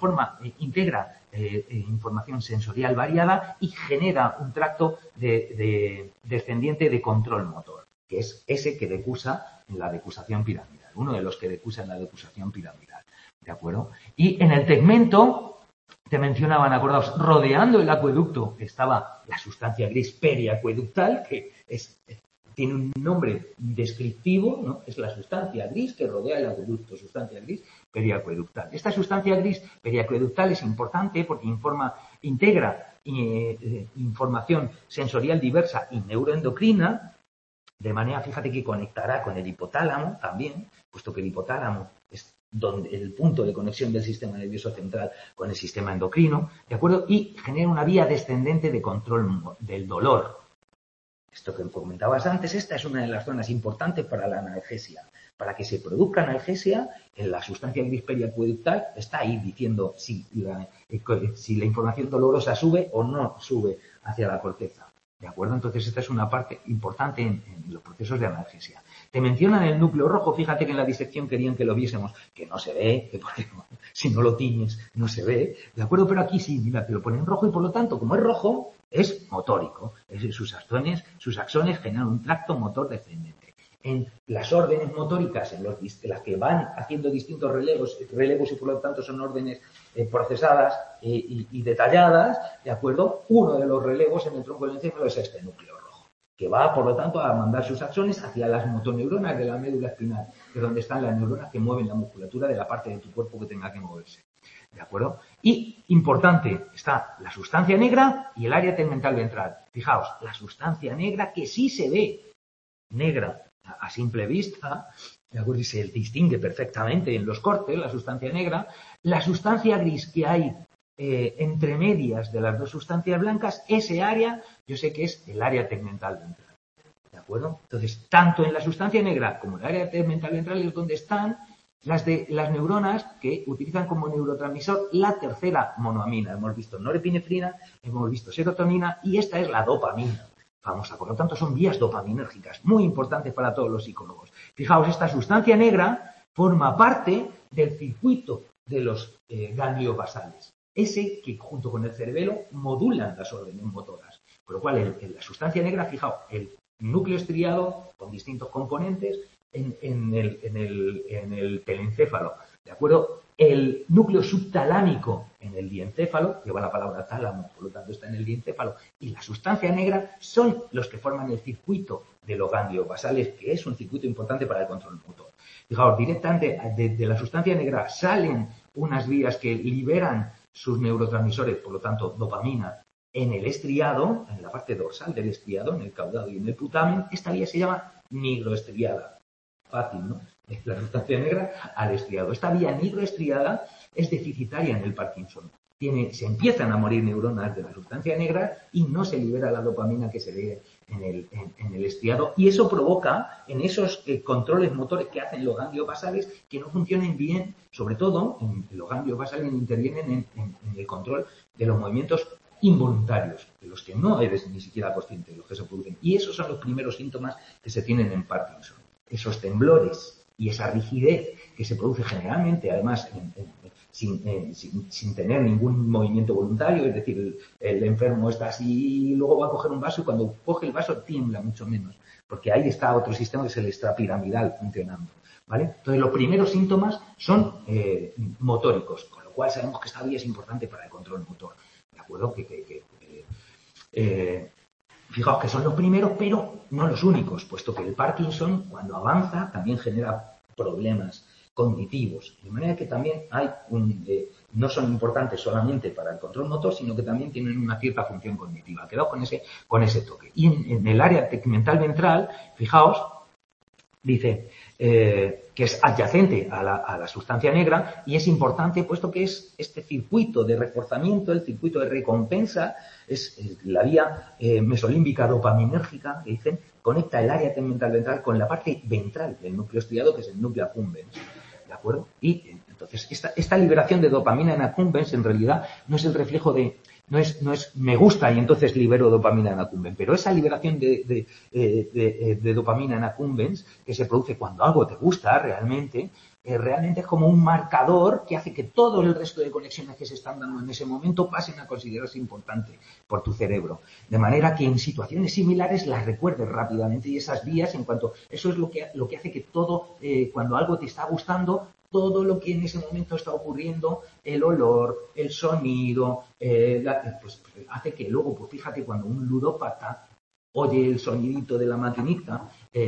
integra información sensorial variada y genera un tracto descendiente de control motor, que es ese que decusa en la decusación piramidal, uno de los que decusa en la decusación piramidal, ¿de acuerdo? Y en el tegmento, te mencionaban, acordaos, rodeando el acueducto estaba la sustancia gris periacueductal, que tiene un nombre descriptivo, ¿no? Es la sustancia gris que rodea el acueducto, sustancia gris periacueductal. Esta sustancia gris periacueductal es importante porque integra información sensorial diversa y neuroendocrina, de manera, fíjate, que conectará con el hipotálamo también, puesto que el hipotálamo es el punto de conexión del sistema nervioso central con el sistema endocrino, ¿de acuerdo? Y genera una vía descendente de control del dolor. Esto que comentabas antes, esta es una de las zonas importantes para la analgesia. Para que se produzca analgesia, la sustancia gris periacueductal está ahí diciendo si la información dolorosa sube o no sube hacia la corteza. ¿De acuerdo? Entonces, esta es una parte importante en los procesos de analgesia. Te mencionan el núcleo rojo, fíjate que en la disección querían que lo viésemos, que no se ve, porque si no lo tiñes no se ve, ¿de acuerdo? Pero aquí sí, mira, te lo ponen rojo y por lo tanto, como es rojo, es motórico. Sus axones generan un tracto motor descendente. En las órdenes motóricas, en las que van haciendo distintos relevos y por lo tanto son órdenes procesadas y detalladas, ¿de acuerdo? Uno de los relevos en el tronco del encéfalo es este núcleo rojo, que va, por lo tanto, a mandar sus axones hacia las motoneuronas de la médula espinal, que es donde están las neuronas que mueven la musculatura de la parte de tu cuerpo que tenga que moverse. ¿De acuerdo? Y, importante, está la sustancia negra y el área tegmental ventral. Fijaos, la sustancia negra que sí se ve negra a simple vista, ¿de acuerdo? Y se distingue perfectamente en los cortes, la sustancia negra. La sustancia gris que hay entre medias de las dos sustancias blancas, ese área, yo sé que es el área tegmental ventral. ¿De acuerdo? Entonces, tanto en la sustancia negra como en el área tegmental ventral es donde están las neuronas que utilizan como neurotransmisor la tercera monoamina. Hemos visto norepinefrina, hemos visto serotonina y esta es la dopamina famosa. Por lo tanto, son vías dopaminérgicas muy importantes para todos los psicólogos. Fijaos, esta sustancia negra forma parte del circuito de los ganglios basales. Ese que junto con el cerebelo modulan las órdenes motoras. Por lo cual, la sustancia negra, fijaos, el núcleo estriado con distintos componentes en el telencéfalo, ¿de acuerdo? El núcleo subtalámico en el diencéfalo, lleva la palabra tálamo, por lo tanto está en el diencéfalo, y la sustancia negra son los que forman el circuito de los ganglios basales, que es un circuito importante para el control motor. Fijaos, directamente de la sustancia negra salen unas vías que liberan sus neurotransmisores, por lo tanto, dopamina, en el estriado, en la parte dorsal del estriado, en el caudado y en el putamen. Esta vía se llama nigroestriada. Fácil, ¿no? Es la sustancia negra al estriado. Esta vía nigroestriada es deficitaria en el Parkinson. Se empiezan a morir neuronas de la sustancia negra y no se libera la dopamina que se ve en el estriado, y eso provoca en esos controles motores que hacen los ganglios basales que no funcionen bien, sobre todo los ganglios basales intervienen en el control de los movimientos involuntarios, de los que no eres ni siquiera consciente de los que se producen. Y esos son los primeros síntomas que se tienen en Parkinson. Esos temblores y esa rigidez que se produce generalmente, además, sin tener ningún movimiento voluntario, es decir, el enfermo está así y luego va a coger un vaso y cuando coge el vaso tiembla mucho menos, porque ahí está otro sistema que es el extrapiramidal funcionando, ¿vale? Entonces, los primeros síntomas son motóricos, con lo cual sabemos que esta vía es importante para el control motor, ¿de acuerdo? Fijaos que son los primeros, pero no los únicos, puesto que el Parkinson, cuando avanza, también genera problemas cognitivos. De manera que también hay no son importantes solamente para el control motor, sino que también tienen una cierta función cognitiva. Quedaos con ese toque. Y en el área tegmental ventral, fijaos, dice que es adyacente a la sustancia negra y es importante puesto que es este circuito de reforzamiento, el circuito de recompensa, es la vía mesolímbica dopaminérgica, que dicen, conecta el área tegmental ventral con la parte ventral del núcleo estriado, que es el núcleo accumbens, ¿de acuerdo? Y entonces esta liberación de dopamina en accumbens en realidad no es el reflejo de no es me gusta y entonces libero dopamina en accumbens, pero esa liberación de dopamina en accumbens que se produce cuando algo te gusta realmente es como un marcador que hace que todo el resto de conexiones que se están dando en ese momento pasen a considerarse importante por tu cerebro. De manera que en situaciones similares las recuerdes rápidamente y esas vías, en cuanto eso es lo que hace que todo, cuando algo te está gustando, todo lo que en ese momento está ocurriendo, el olor, el sonido, pues hace que luego, pues fíjate, cuando un ludópata oye el sonidito de la maquinita,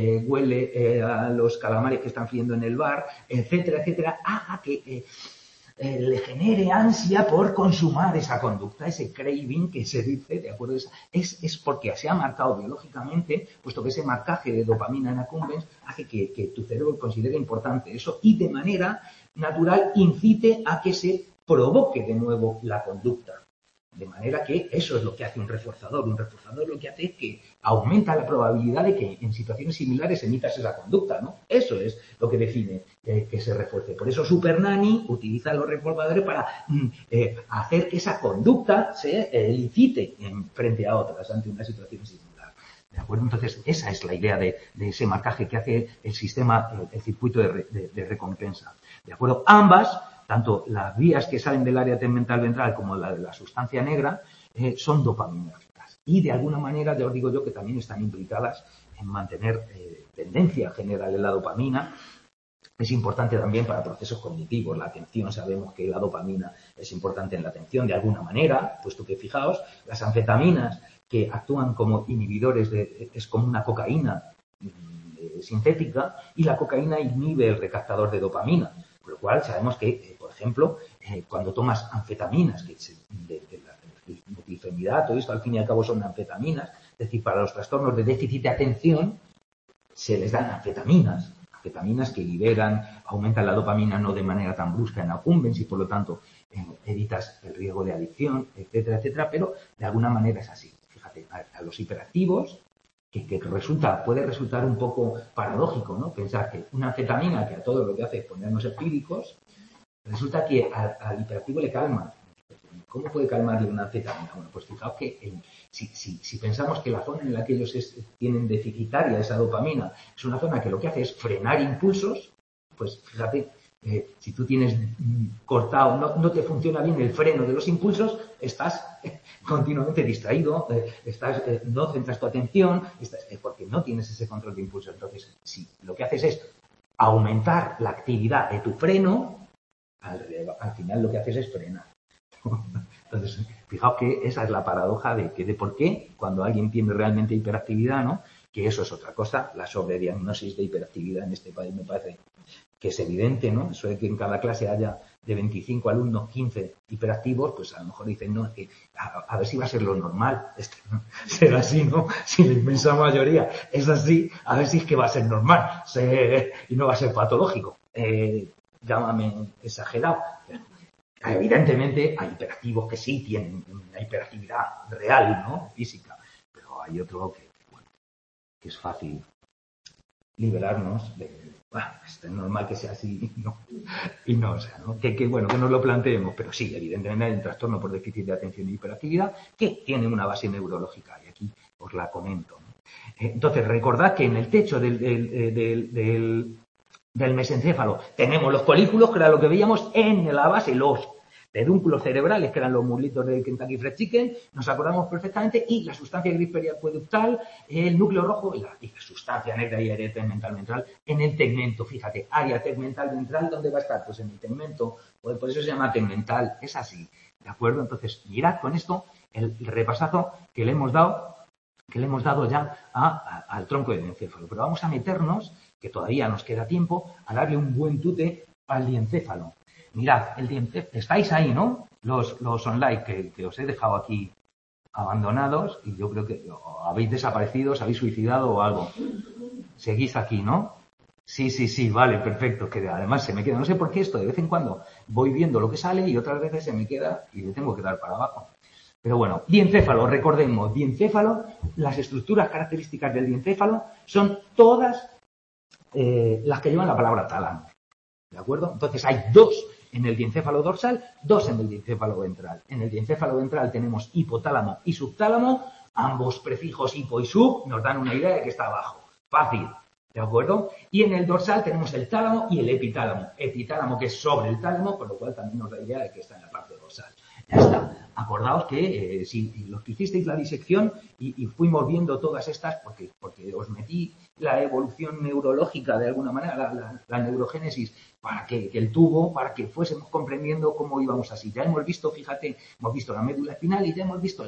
huele a los calamares que están friendo en el bar, etcétera, etcétera, haga que le genere ansia por consumar esa conducta, ese craving que se dice, ¿de acuerdo? Es porque se ha marcado biológicamente, puesto que ese marcaje de dopamina en accumbens hace que tu cerebro considere importante eso y de manera natural incite a que se provoque de nuevo la conducta. De manera que eso es lo que hace un reforzador. Un reforzador lo que hace es que aumenta la probabilidad de que en situaciones similares emitas esa conducta, ¿no? Eso es lo que define que se refuerce. Por eso Super Nanny utiliza los reforzadores para hacer que esa conducta se incite frente a otras ante una situación similar. ¿De acuerdo? Entonces, esa es la idea de ese marcaje que hace el sistema, el circuito de recompensa. ¿De acuerdo? Ambas, tanto las vías que salen del área tegmental ventral como la de la sustancia negra, son dopaminérgicas. Y de alguna manera, ya os digo yo, que también están implicadas en mantener tendencia general en la dopamina. Es importante también para procesos cognitivos. La atención, sabemos que la dopamina es importante en la atención de alguna manera, puesto que, fijaos, las anfetaminas que actúan como inhibidores es como una cocaína sintética y la cocaína inhibe el recaptador de dopamina. Con lo cual sabemos que, por ejemplo, cuando tomas anfetaminas, que de la metilfenidato, todo esto al fin y al cabo son anfetaminas, es decir, para los trastornos de déficit de atención se les dan anfetaminas que aumentan la dopamina no de manera tan brusca en accumbens y por lo tanto evitas el riesgo de adicción, etcétera, etcétera, pero de alguna manera es así. Fíjate, a los hiperactivos, que puede resultar un poco paradójico, ¿no? Pensar que una anfetamina que a todo lo que hace es ponernos empíricos, resulta que al hiperactivo le calma. ¿Cómo puede calmarle una anfetamina? Bueno, pues fijaos que si pensamos que la zona en la que ellos tienen deficitaria esa dopamina es una zona que lo que hace es frenar impulsos, pues fíjate, si tú tienes cortado, no te funciona bien el freno de los impulsos, estás continuamente distraído, no centras tu atención, porque no tienes ese control de impulsos. Entonces, si lo que haces es aumentar la actividad de tu freno, al final lo que haces es frenar. Entonces, fijaos que esa es la paradoja de por qué cuando alguien tiene realmente hiperactividad, ¿no? Que eso es otra cosa, la sobrediagnosis de hiperactividad en este país me parece que es evidente, ¿no? Eso de que en cada clase haya de 25 alumnos 15 hiperactivos, pues a lo mejor dicen, no, que a ver si va a ser lo normal. ¿No? Será así, ¿no? Si la inmensa mayoría es así, a ver si es que va a ser normal y no va a ser patológico. Llámame exagerado. Evidentemente hay hiperactivos que sí tienen una hiperactividad real, ¿no? Física, pero hay otros que, bueno, que es fácil liberarnos de, es normal que sea así y no, o sea, ¿no? Que bueno, que nos lo planteemos, pero sí, evidentemente hay un trastorno por déficit de atención y hiperactividad que tiene una base neurológica y aquí os la comento, ¿no? Entonces, recordad que en el techo del mesencéfalo tenemos los colículos, que era lo que veíamos, en la base los pedúnculos cerebrales, que eran los muslitos del Kentucky Fried Chicken, nos acordamos perfectamente, y la sustancia gris periacueductal, el núcleo rojo y la sustancia negra y área tegmental ventral en el tegmento. Fíjate, área tegmental ventral, ¿dónde va a estar? Pues en el tegmento, pues por eso se llama tegmental, es así, ¿de acuerdo? Entonces, mirad con esto el repasazo que le hemos dado ya al tronco del encéfalo. Pero vamos a meternos, que todavía nos queda tiempo, a darle un buen tute al diencéfalo. Mirad, el diencéfalo, estáis ahí, ¿no? Los online que os he dejado aquí abandonados y yo creo que habéis desaparecido, os habéis suicidado o algo. Seguís aquí, ¿no? Sí, vale, perfecto. Que además se me queda, no sé por qué esto, de vez en cuando voy viendo lo que sale y otras veces se me queda y le tengo que dar para abajo. Pero bueno, diencéfalo, recordemos, diencéfalo, las estructuras características del diencéfalo son todas las que llevan la palabra tálamo. ¿De acuerdo? Entonces hay dos en el diencéfalo dorsal, dos en el diencéfalo ventral. En el diencéfalo ventral tenemos hipotálamo y subtálamo. Ambos prefijos hipo y sub nos dan una idea de que está abajo. Fácil. ¿De acuerdo? Y en el dorsal tenemos el tálamo y el epitálamo. Epitálamo que es sobre el tálamo, por lo cual también nos da idea de que está en la parte dorsal. Ya está. Acordaos que si los que hicisteis la disección y fuimos viendo todas estas, porque os metí la evolución neurológica de alguna manera, la neurogénesis, para que el tubo, para que fuésemos comprendiendo cómo íbamos así. Ya hemos visto, fíjate, hemos visto la médula espinal y ya hemos visto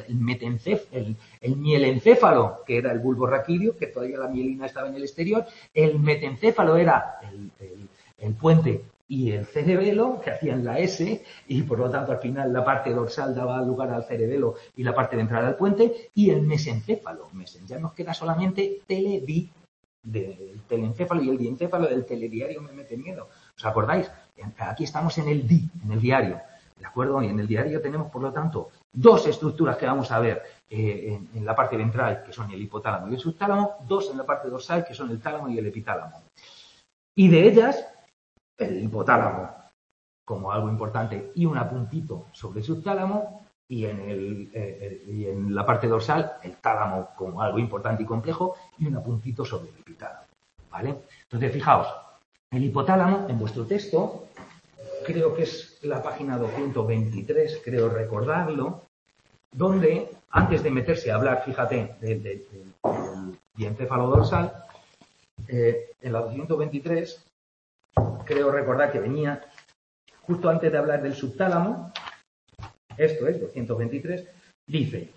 el mielencéfalo, que era el bulbo raquídeo, que todavía la mielina estaba en el exterior. El metencéfalo era el puente y el cerebelo, que hacían la S, y por lo tanto al final la parte dorsal daba lugar al cerebelo y la parte ventral al puente, y el mesencéfalo. Ya nos queda solamente televi del telencéfalo y el diencéfalo del telediario me mete miedo. ¿Os acordáis? Aquí estamos en el en el diario, ¿de acuerdo? Y en el diario tenemos, por lo tanto, dos estructuras que vamos a ver en la parte ventral, que son el hipotálamo y el subtálamo, dos en la parte dorsal, que son el tálamo y el epitálamo. Y de ellas, el hipotálamo como algo importante y un apuntito sobre el subtálamo, y en la parte dorsal el tálamo como algo importante y complejo y un apuntito sobre el epitálamo, ¿vale? Entonces, fijaos, el hipotálamo en vuestro texto, creo que es la página 223, creo recordarlo, donde antes de meterse a hablar, fíjate, del diencéfalo dorsal, en la 223 creo recordar que venía justo antes de hablar del subtálamo, esto es 223, dice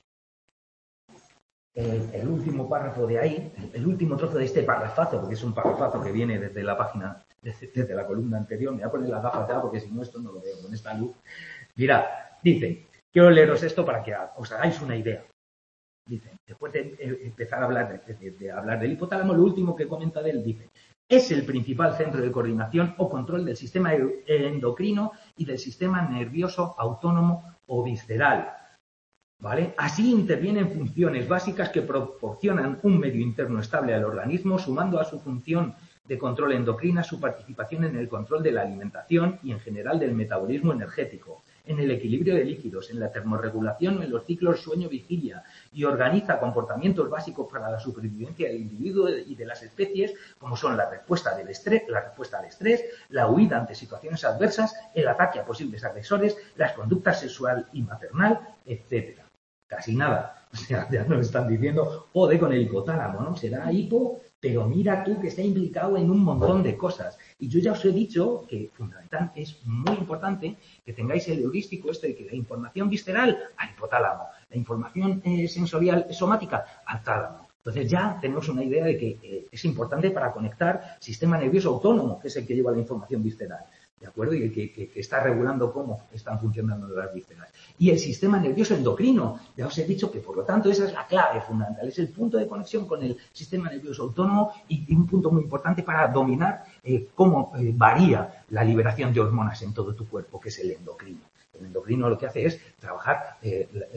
el último párrafo de ahí, el último trozo de este parrafazo, porque es un parrafazo que viene desde la página, desde la columna anterior. Me voy a poner las gafas ya porque si no esto no lo veo con esta luz. Mirad, dice, quiero leeros esto para que os hagáis una idea. Dice, después de empezar a hablar de hablar del hipotálamo, lo último que comenta de él dice: es el principal centro de coordinación o control del sistema endocrino y del sistema nervioso autónomo o visceral. ¿Vale? Así intervienen funciones básicas que proporcionan un medio interno estable al organismo, sumando a su función de control endocrina su participación en el control de la alimentación y en general del metabolismo energético, en el equilibrio de líquidos, en la termorregulación o en los ciclos sueño-vigilia, y organiza comportamientos básicos para la supervivencia del individuo y de las especies, como son la respuesta al estrés, la huida ante situaciones adversas, el ataque a posibles agresores, las conductas sexual y maternal, etcétera. Casi nada. O sea, ya nos están diciendo, joder, con el hipotálamo, ¿no? Será hipo, pero mira tú que está implicado en un montón de cosas. Y yo ya os he dicho que fundamental, es muy importante que tengáis el heurístico de que la información visceral al hipotálamo, la información sensorial somática al tálamo. Entonces ya tenemos una idea de que es importante para conectar sistema nervioso autónomo, que es el que lleva la información visceral, ¿de acuerdo? Y el que está regulando cómo están funcionando las vísceras. Y el sistema nervioso endocrino, ya os he dicho que por lo tanto esa es la clave fundamental, es el punto de conexión con el sistema nervioso autónomo y un punto muy importante para dominar cómo varía la liberación de hormonas en todo tu cuerpo, que es el endocrino. El endocrino lo que hace es trabajar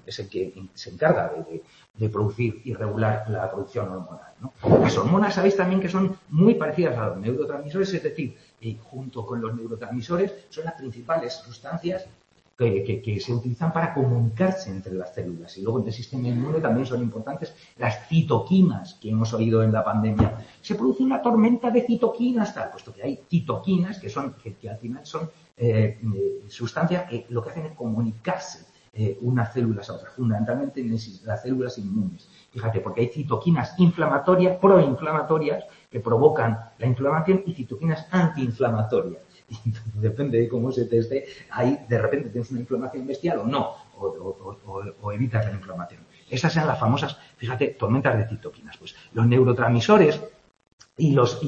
es el que se encarga de producir y regular la producción hormonal, ¿no? Las hormonas sabéis también que son muy parecidas a los neurotransmisores, es decir, junto con los neurotransmisores son las principales sustancias que se utilizan para comunicarse entre las células. Y luego en el sistema inmune también son importantes las citoquinas que hemos oído en la pandemia. Se produce una tormenta de citoquinas, tal, puesto que hay citoquinas que al final son sustancias que lo que hacen es comunicarse unas células a otras, fundamentalmente en las células inmunes. Fíjate, porque hay citoquinas inflamatorias, proinflamatorias, que provocan la inflamación, y citoquinas antiinflamatorias. Y depende de cómo se teste, ahí de repente tienes una inflamación bestial o no, o evitas la inflamación. Esas son las famosas, fíjate, tormentas de citoquinas. Pues los neurotransmisores y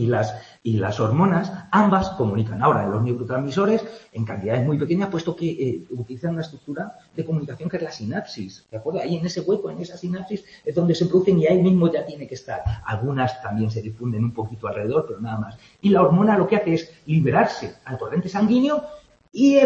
las hormonas, ambas comunican. Ahora, los neurotransmisores, en cantidades muy pequeñas, puesto que utilizan una estructura de comunicación que es la sinapsis, ¿de acuerdo? Ahí en ese hueco, en esa sinapsis, es donde se producen y ahí mismo ya tiene que estar. Algunas también se difunden un poquito alrededor, pero nada más. Y la hormona lo que hace es liberarse al torrente sanguíneo y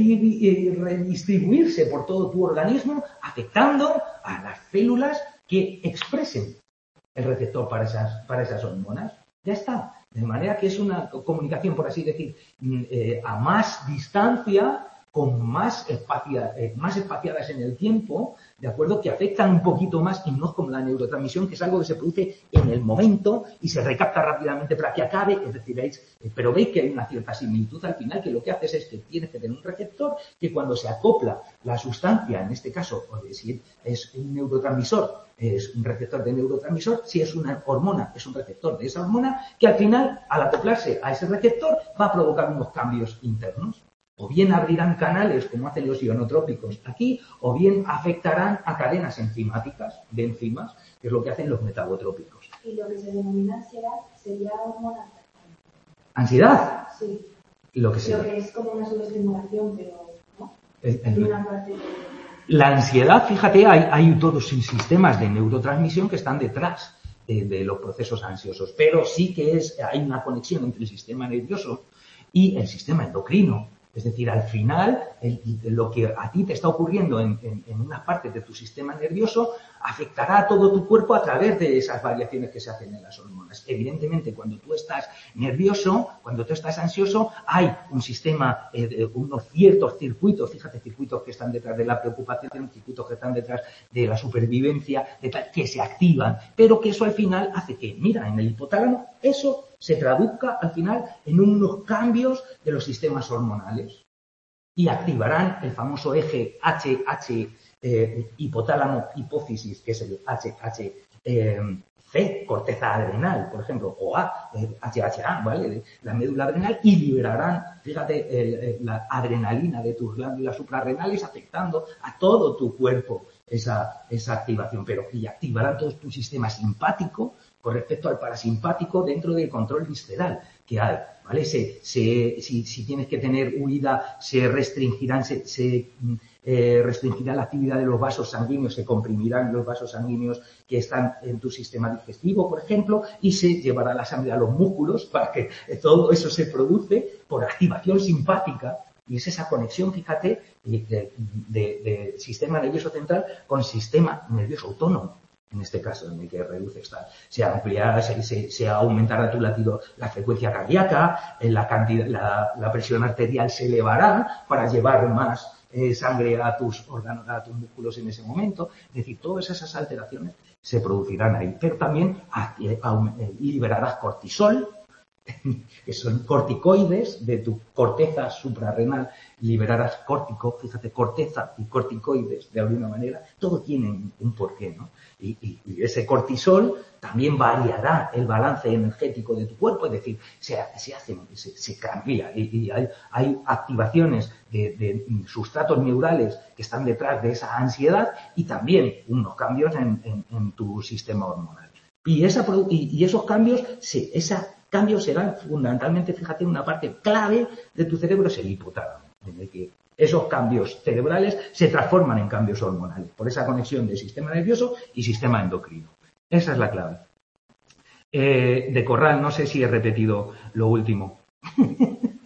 redistribuirse por todo tu organismo, afectando a las células que expresen el receptor para esas hormonas. Ya está. De manera que es una comunicación, por así decir, a más distancia, con más espaciadas en el tiempo, ¿de acuerdo? Que afectan un poquito más y no es como la neurotransmisión, que es algo que se produce en el momento y se recapta rápidamente para que acabe. Es decir, pero veis que hay una cierta similitud al final, que lo que haces es que tienes que tener un receptor que cuando se acopla la sustancia, en este caso, si es un neurotransmisor, es un receptor de neurotransmisor, si es una hormona, es un receptor de esa hormona, que al final, al acoplarse a ese receptor, va a provocar unos cambios internos. O bien abrirán canales, como hacen los ionotrópicos aquí, o bien afectarán a cadenas enzimáticas de enzimas, que es lo que hacen los metabotrópicos. ¿Y lo que se denomina ansiedad sería hormonal? ¿Ansiedad? Sí. Lo que es como una subestimulación, pero ¿no? En una parte de... La ansiedad, fíjate, hay todos sistemas de neurotransmisión que están detrás de los procesos ansiosos, pero sí que hay una conexión entre el sistema nervioso y el sistema endocrino. Es decir, al final, lo que a ti te está ocurriendo en una parte de tu sistema nervioso afectará a todo tu cuerpo a través de esas variaciones que se hacen en las hormonas. Evidentemente, cuando tú estás nervioso, cuando tú estás ansioso, hay un sistema, unos ciertos circuitos, fíjate, circuitos que están detrás de la preocupación, circuitos que están detrás de la supervivencia, que se activan, pero que eso al final hace que, mira, en el hipotálamo, eso se traduzca al final en unos cambios de los sistemas hormonales y activarán el famoso eje HH hipotálamo hipófisis, que es el HHC, corteza adrenal, por ejemplo, o HHA, ¿vale? La médula adrenal, y liberarán, fíjate, la adrenalina de tus glándulas suprarrenales, afectando a todo tu cuerpo esa activación, y activarán todo tu sistema simpático con respecto al parasimpático dentro del control visceral que hay, ¿vale? Si tienes que tener huida, se restringirá la actividad de los vasos sanguíneos, se comprimirán los vasos sanguíneos que están en tu sistema digestivo, por ejemplo, y se llevará la sangre a los músculos para que todo eso se produce por activación simpática. Y es esa conexión, fíjate, de sistema nervioso central con sistema nervioso autónomo, en este caso, en el que reduce se ampliará, se aumentará tu latido, la frecuencia cardíaca, la presión arterial se elevará para llevar más sangre a tus órganos, a tus músculos en ese momento. Es decir, todas esas alteraciones se producirán ahí. Pero también liberarás cortisol, que son corticoides de tu corteza suprarrenal, liberarás fíjate, corteza y corticoides, de alguna manera, todo tiene un porqué, ¿no? Y ese cortisol también variará el balance energético de tu cuerpo, es decir, se cambia y hay activaciones de sustratos neurales que están detrás de esa ansiedad y también unos cambios en tu sistema hormonal. Y esos cambios, cambios serán fundamentalmente, fíjate, una parte clave de tu cerebro es el hipotálamo, en el que esos cambios cerebrales se transforman en cambios hormonales por esa conexión de sistema nervioso y sistema endocrino. Esa es la clave. De Corral, no sé si he repetido lo último,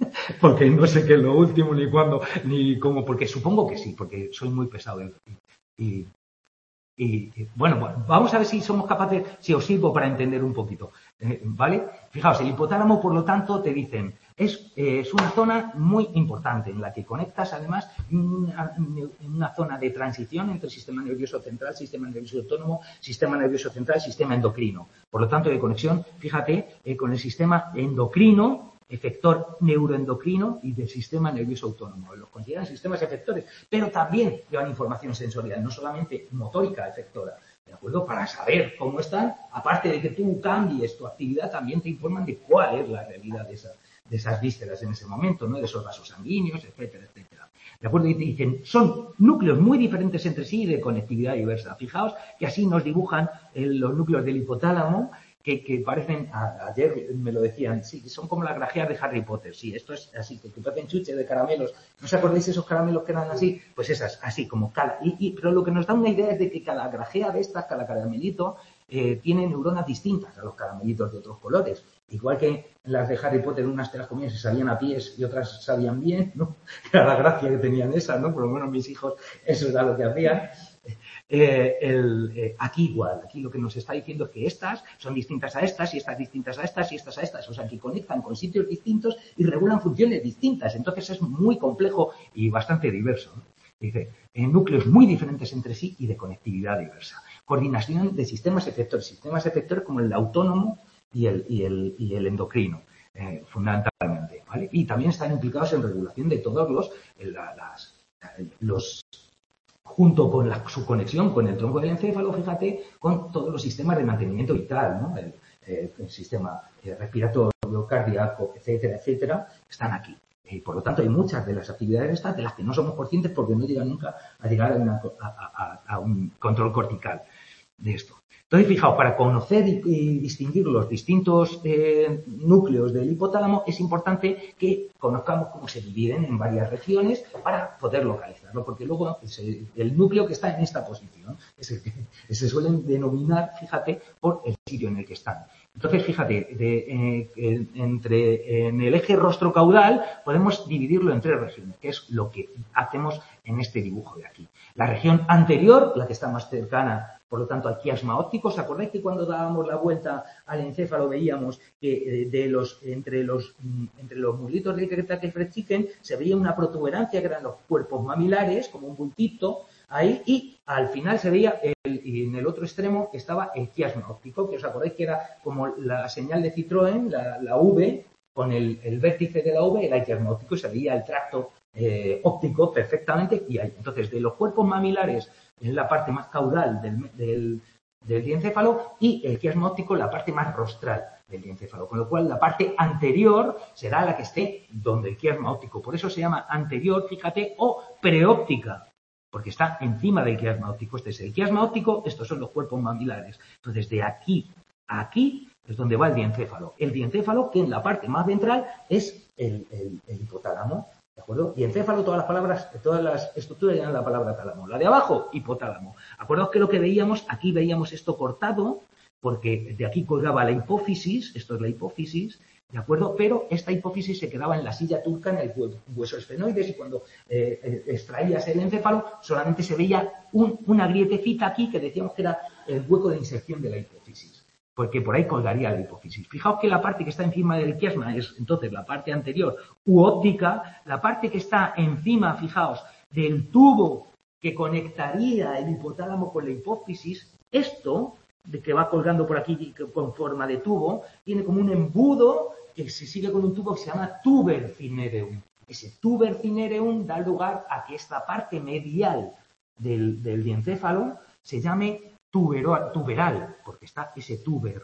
porque no sé qué es lo último, ni cuándo, ni cómo, porque supongo que sí, porque soy muy pesado en Bueno, vamos a ver si somos capaces, si os sirvo para entender un poquito, ¿vale? Fijaos, el hipotálamo, por lo tanto, te dicen, es una zona muy importante en la que conectas, además, una zona de transición entre sistema nervioso central, sistema nervioso autónomo, sistema nervioso central, sistema endocrino. Por lo tanto, de conexión, fíjate, con el sistema endocrino, efector neuroendocrino y del sistema nervioso autónomo. Los consideran sistemas efectores, pero también llevan información sensorial, no solamente motórica efectora, ¿de acuerdo? Para saber cómo están, aparte de que tú cambies tu actividad, también te informan de cuál es la realidad de esas vísceras en ese momento, ¿no? De esos vasos sanguíneos, etcétera, etcétera. ¿De acuerdo? Y te dicen, son núcleos muy diferentes entre sí y de conectividad diversa. Fijaos que así nos dibujan los núcleos del hipotálamo, que parecen, ayer me lo decían, sí, son como las grajeas de Harry Potter, sí, esto es así, que parecen chuches de caramelos. ¿No os acordáis esos caramelos que eran así? Pues esas, así, como cada. Pero lo que nos da una idea es de que cada grajea de estas, cada caramelito, tiene neuronas distintas a los caramelitos de otros colores. Igual que las de Harry Potter, unas te las comían y sabían a pies y otras sabían bien, ¿no? Era la gracia que tenían esas, ¿no? Por lo menos mis hijos, eso era lo que hacían. Aquí igual, aquí lo que nos está diciendo es que estas son distintas a estas y estas distintas a estas y estas a estas, o sea que conectan con sitios distintos y regulan funciones distintas, entonces es muy complejo y bastante diverso, ¿no? Dice, núcleos muy diferentes entre sí y de conectividad diversa, coordinación de sistemas efectores como el autónomo y el endocrino, fundamentalmente, ¿vale? Y también están implicados en regulación de todos los junto con su conexión con el tronco del encéfalo, fíjate, con todos los sistemas de mantenimiento vital, ¿no? El sistema respiratorio, cardíaco, etcétera, etcétera, están aquí. Por lo tanto, hay muchas de las actividades estas de las que no somos conscientes porque no llegan nunca a llegar a un control cortical de esto. Entonces, fijaos, para conocer y distinguir los distintos núcleos del hipotálamo es importante que conozcamos cómo se dividen en varias regiones para poder localizarlo, porque luego el núcleo que está en esta posición es el que se suelen denominar, fíjate, por el sitio en el que están. Entonces, fíjate, en el eje rostro-caudal podemos dividirlo en tres regiones, que es lo que hacemos en este dibujo de aquí. La región anterior, la que está más cercana, por lo tanto, al quiasma óptico. ¿Os acordáis que cuando dábamos la vuelta al encéfalo veíamos que entre los muslitos de Cretaceous se veía una protuberancia que eran los cuerpos mamilares, como un bultito ahí, y al final se veía y en el otro extremo estaba el quiasma óptico, que os acordáis que era como la señal de Citroën, la V, con el vértice de la V era el quiasma óptico y se veía el tracto óptico perfectamente y ahí. Entonces, de los cuerpos mamilares en la parte más caudal del diencéfalo y el quiasma óptico la parte más rostral del diencéfalo, con lo cual la parte anterior será la que esté donde el quiasma óptico. Por eso se llama anterior, fíjate, o preóptica, porque está encima del quiasma óptico. Este es el quiasma óptico, estos son los cuerpos mamilares. Entonces, de aquí a aquí es donde va el diencéfalo. El diencéfalo, que en la parte más ventral es el hipotálamo. ¿De acuerdo? Y encéfalo, todas las estructuras llevan la palabra tálamo. La de abajo, hipotálamo. Acordaos que lo que veíamos, aquí veíamos esto cortado, porque de aquí colgaba la hipófisis, esto es la hipófisis, ¿de acuerdo? Pero esta hipófisis se quedaba en la silla turca, en el hueso esfenoides, y cuando extraías el encéfalo, solamente se veía una grietecita aquí que decíamos que era el hueco de inserción de la hipófisis, porque por ahí colgaría la hipófisis. Fijaos que la parte que está encima del quiasma es entonces la parte anterior u óptica, la parte que está encima, fijaos, del tubo que conectaría el hipotálamo con la hipófisis, esto de que va colgando por aquí con forma de tubo, tiene como un embudo que se sigue con un tubo que se llama tuber cinereum. Ese tuber cinereum da lugar a que esta parte medial del diencéfalo se llame tuberal, porque está ese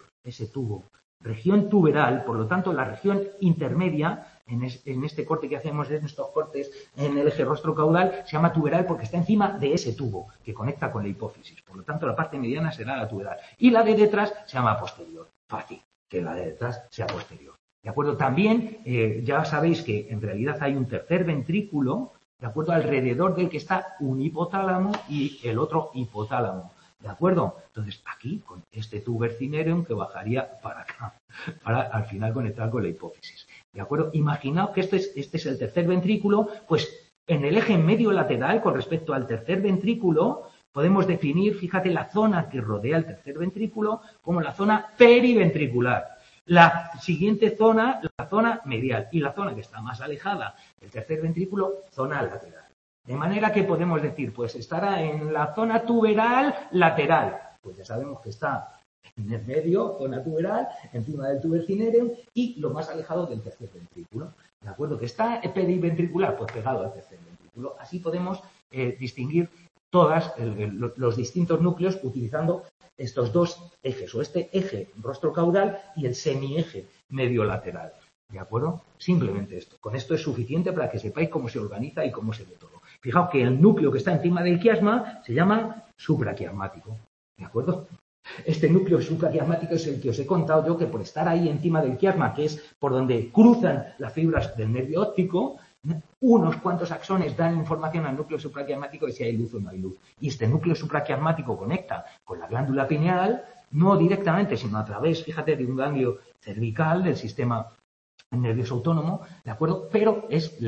tubo. Región tuberal, por lo tanto, la región intermedia, en este corte que hacemos, en estos cortes en el eje rostro-caudal, se llama tuberal porque está encima de ese tubo que conecta con la hipófisis. Por lo tanto, la parte mediana será la tuberal. Y la de detrás se llama posterior. Fácil, que la de detrás sea posterior. ¿De acuerdo? También, ya sabéis que en realidad hay un tercer ventrículo, ¿de acuerdo? Alrededor del que está un hipotálamo y el otro hipotálamo. ¿De acuerdo? Entonces, aquí, con este tuber cinereum que bajaría para acá, para al final conectar con la hipófisis. ¿De acuerdo? Imaginaos que este es el tercer ventrículo, pues en el eje medio lateral, con respecto al tercer ventrículo, podemos definir, fíjate, la zona que rodea el tercer ventrículo como la zona periventricular. La siguiente zona, la zona medial, y la zona que está más alejada del tercer ventrículo, zona lateral. De manera que podemos decir, pues estará en la zona tuberal lateral. Pues ya sabemos que está en el medio, zona tuberal, encima del tuber cinereum y lo más alejado del tercer ventrículo. ¿De acuerdo? Que está periventricular, pues pegado al tercer ventrículo. Así podemos distinguir todos los distintos núcleos utilizando estos dos ejes, o este eje rostrocaudal y el semieje medio-lateral. ¿De acuerdo? Simplemente esto. Con esto es suficiente para que sepáis cómo se organiza y cómo se ve todo. Fijaos que el núcleo que está encima del quiasma se llama supraquiasmático. ¿De acuerdo? Este núcleo supraquiasmático es el que os he contado yo que por estar ahí encima del quiasma, que es por donde cruzan las fibras del nervio óptico, unos cuantos axones dan información al núcleo supraquiasmático de si hay luz o no hay luz. Y este núcleo supraquiasmático conecta con la glándula pineal, no directamente, sino a través, fíjate, de un ganglio cervical del sistema nervioso autónomo, ¿de acuerdo? Pero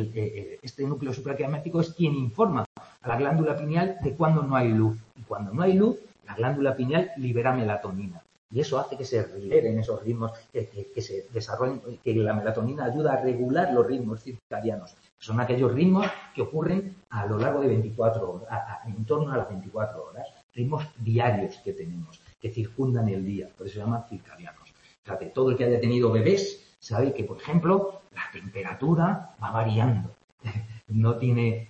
este núcleo supraquiasmático es quien informa a la glándula pineal de cuando no hay luz. Y cuando no hay luz, la glándula pineal libera melatonina. Y eso hace que se reglen esos ritmos, que se desarrollen, que la melatonina ayuda a regular los ritmos circadianos. Son aquellos ritmos que ocurren a lo largo de 24 horas, en torno a las 24 horas. Ritmos diarios que tenemos, que circundan el día. Por eso se llaman circadianos. Fíjate, todo el que haya tenido bebés sabe que, por ejemplo, la temperatura va variando. No tiene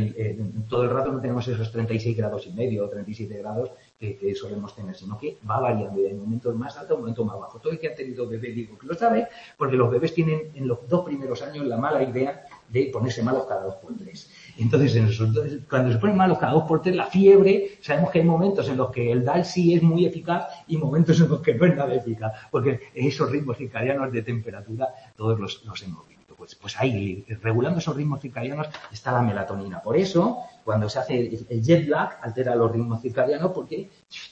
todo el rato no tenemos esos 36 grados y medio o 37 grados que solemos tener, sino que va variando y hay momentos más altos, momentos más bajos. Todo el que ha tenido bebé digo que lo sabe, porque los bebés tienen en los 2 primeros años la mala idea de ponerse malos cada 2 por 3. Entonces, cuando se ponen malos cada 2 por 3, la fiebre, sabemos que hay momentos en los que el DAL sí es muy eficaz y momentos en los que no es nada eficaz, porque esos ritmos circadianos de temperatura todos los hemos visto. Pues ahí, regulando esos ritmos circadianos, está la melatonina. Por eso, cuando se hace el jet lag, altera los ritmos circadianos porque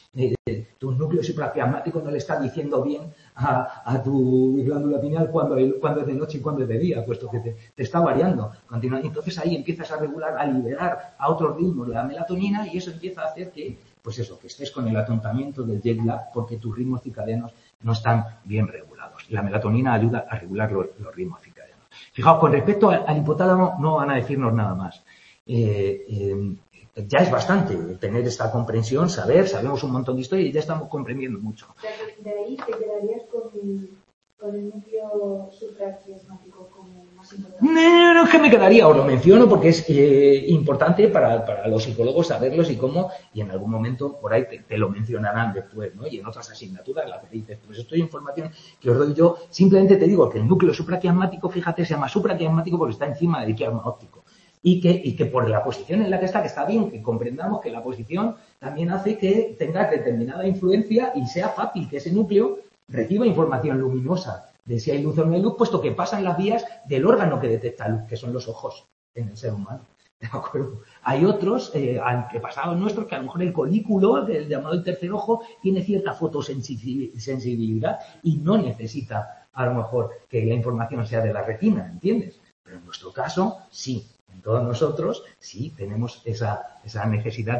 tu núcleo supraquiasmático no le está diciendo bien a tu glándula pineal cuando es de noche y cuando es de día, puesto que te está variando. Entonces ahí empiezas a regular, a liberar a otros ritmos la melatonina y eso empieza a hacer que, pues eso, que estés con el atontamiento del jet lag porque tus ritmos circadianos no están bien regulados. Y la melatonina ayuda a regular los ritmos circadianos. Fijaos, con respecto al hipotálamo no van a decirnos nada más. Ya es bastante tener esta comprensión, sabemos un montón de historia y ya estamos comprendiendo mucho. De ahí te quedarías con el núcleo supraquiasmático como más importante. No es que me quedaría, os lo menciono porque es importante para los psicólogos saberlos y en algún momento por ahí te lo mencionarán después, ¿no? Y en otras asignaturas las que dices, pues esto es información que os doy yo. Simplemente te digo que el núcleo supraquiasmático, fíjate, se llama supraquiasmático porque está encima del quiasma óptico. Y que por la posición en la que está bien, que comprendamos que la posición también hace que tenga determinada influencia y sea fácil que ese núcleo reciba información luminosa de si hay luz o no hay luz, puesto que pasan las vías del órgano que detecta luz, que son los ojos en el ser humano. ¿De acuerdo? Hay otros antepasados nuestros que a lo mejor el colículo, el llamado el tercer ojo, tiene cierta fotosensibilidad y no necesita a lo mejor que la información sea de la retina, ¿entiendes? Pero en nuestro caso, sí. En todos nosotros sí tenemos esa necesidad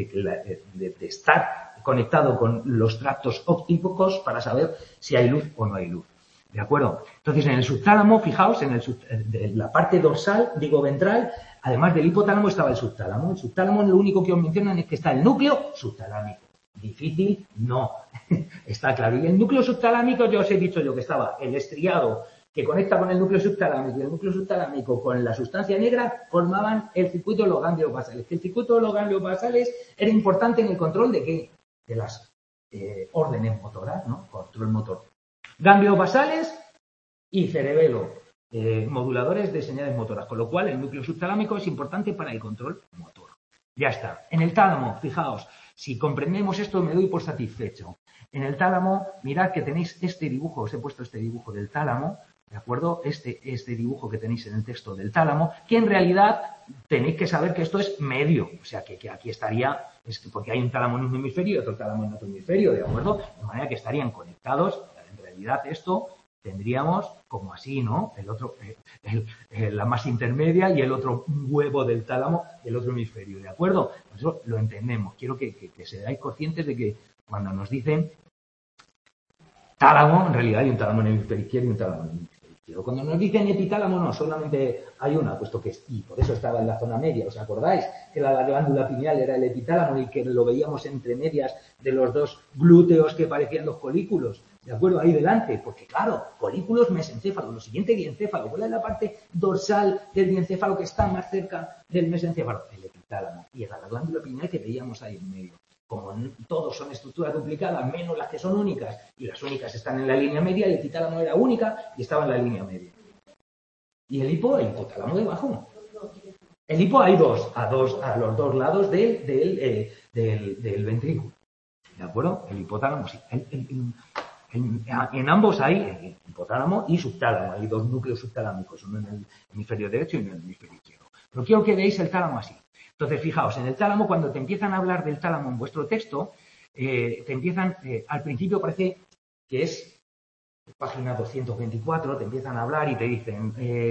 de estar conectado con los tractos ópticos para saber si hay luz o no hay luz. ¿De acuerdo? Entonces, en el subtálamo, fijaos, en la parte dorsal, ventral, además del hipotálamo estaba el subtálamo. El subtálamo lo único que os mencionan es que está el núcleo subtalámico. Difícil, no. Está claro. Y el núcleo subtalámico, ya os he dicho yo que estaba el estriado que conecta con el núcleo subtalámico y el núcleo subtalámico con la sustancia negra, formaban el circuito de los ganglios basales. El circuito de los ganglios basales era importante en el control de ¿qué? De las órdenes motoras, ¿no? Control motor. Ganglios basales y cerebelo, moduladores de señales motoras, con lo cual el núcleo subtalámico es importante para el control motor. Ya está. En el tálamo, fijaos, si comprendemos esto me doy por satisfecho. En el tálamo, mirad que tenéis este dibujo, os he puesto este dibujo del tálamo, ¿de acuerdo? Este dibujo que tenéis en el texto del tálamo, que en realidad tenéis que saber que esto es medio, o sea, que aquí estaría, porque hay un tálamo en un hemisferio y otro tálamo en otro hemisferio, ¿de acuerdo? De manera que estarían conectados, en realidad esto tendríamos como así, ¿no? El otro, la más intermedia y el otro huevo del tálamo del otro hemisferio, ¿de acuerdo? Eso lo entendemos. Quiero que seáis conscientes de que cuando nos dicen tálamo, en realidad hay un tálamo en el hemisferio izquierdo y un tálamo en el hemisferio izquierdo. Cuando nos dicen epitálamo, no, solamente hay una, puesto que y por eso estaba en la zona media. ¿Os acordáis? Que la glándula pineal era el epitálamo y que lo veíamos entre medias de los dos glúteos que parecían los colículos. ¿De acuerdo? Ahí delante. Porque, claro, colículos, mesencéfalo. Lo siguiente, diencéfalo. ¿Cuál es la parte dorsal del diencéfalo que está más cerca del mesencéfalo? El epitálamo. Y era la glándula pineal que veíamos ahí en medio. Como todos son estructuras duplicadas, menos las que son únicas, y las únicas están en la línea media, el epitálamo era única y estaba en la línea media. Y el hipotálamo debajo. El hipo hay dos, a los dos lados del ventrículo. ¿De acuerdo? El hipotálamo, sí. En ambos hay el hipotálamo y subtálamo. Hay dos núcleos subtalámicos, uno en el hemisferio derecho y uno en el hemisferio izquierdo. Pero quiero que veáis el tálamo así. Entonces, fijaos, en el tálamo, cuando te empiezan a hablar del tálamo en vuestro texto, te empiezan, al principio parece que es página 224, te empiezan a hablar y te dicen,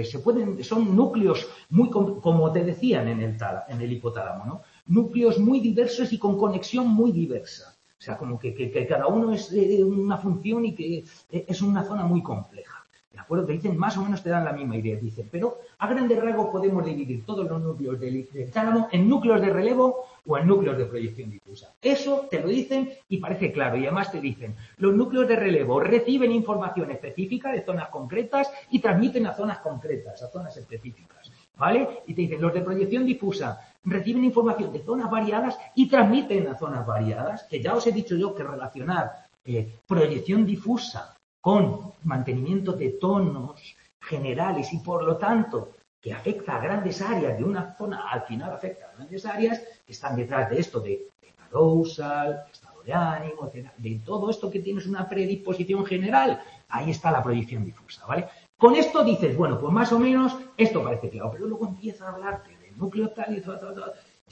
son núcleos muy, como te decían en el hipotálamo, ¿no? Núcleos muy diversos y con conexión muy diversa. O sea, como que cada uno es una función y que es una zona muy compleja. ¿De acuerdo? Te dicen, más o menos te dan la misma idea. Dicen, pero a grandes rasgos podemos dividir todos los núcleos del tálamo en núcleos de relevo o en núcleos de proyección difusa. Eso te lo dicen y parece claro. Y además te dicen, los núcleos de relevo reciben información específica de zonas concretas y transmiten a zonas concretas, a zonas específicas. ¿Vale? Y te dicen, los de proyección difusa reciben información de zonas variadas y transmiten a zonas variadas, que ya os he dicho yo que relacionar proyección difusa con mantenimiento de tonos generales y por lo tanto que afecta a grandes áreas de una zona, al final afecta a grandes áreas que están detrás de esto, de arousal, estado de ánimo, etc. De todo esto que tienes una predisposición general, ahí está la proyección difusa, ¿vale? Con esto dices, bueno, pues más o menos esto parece claro, pero luego empieza a hablarte del núcleo tal y tal,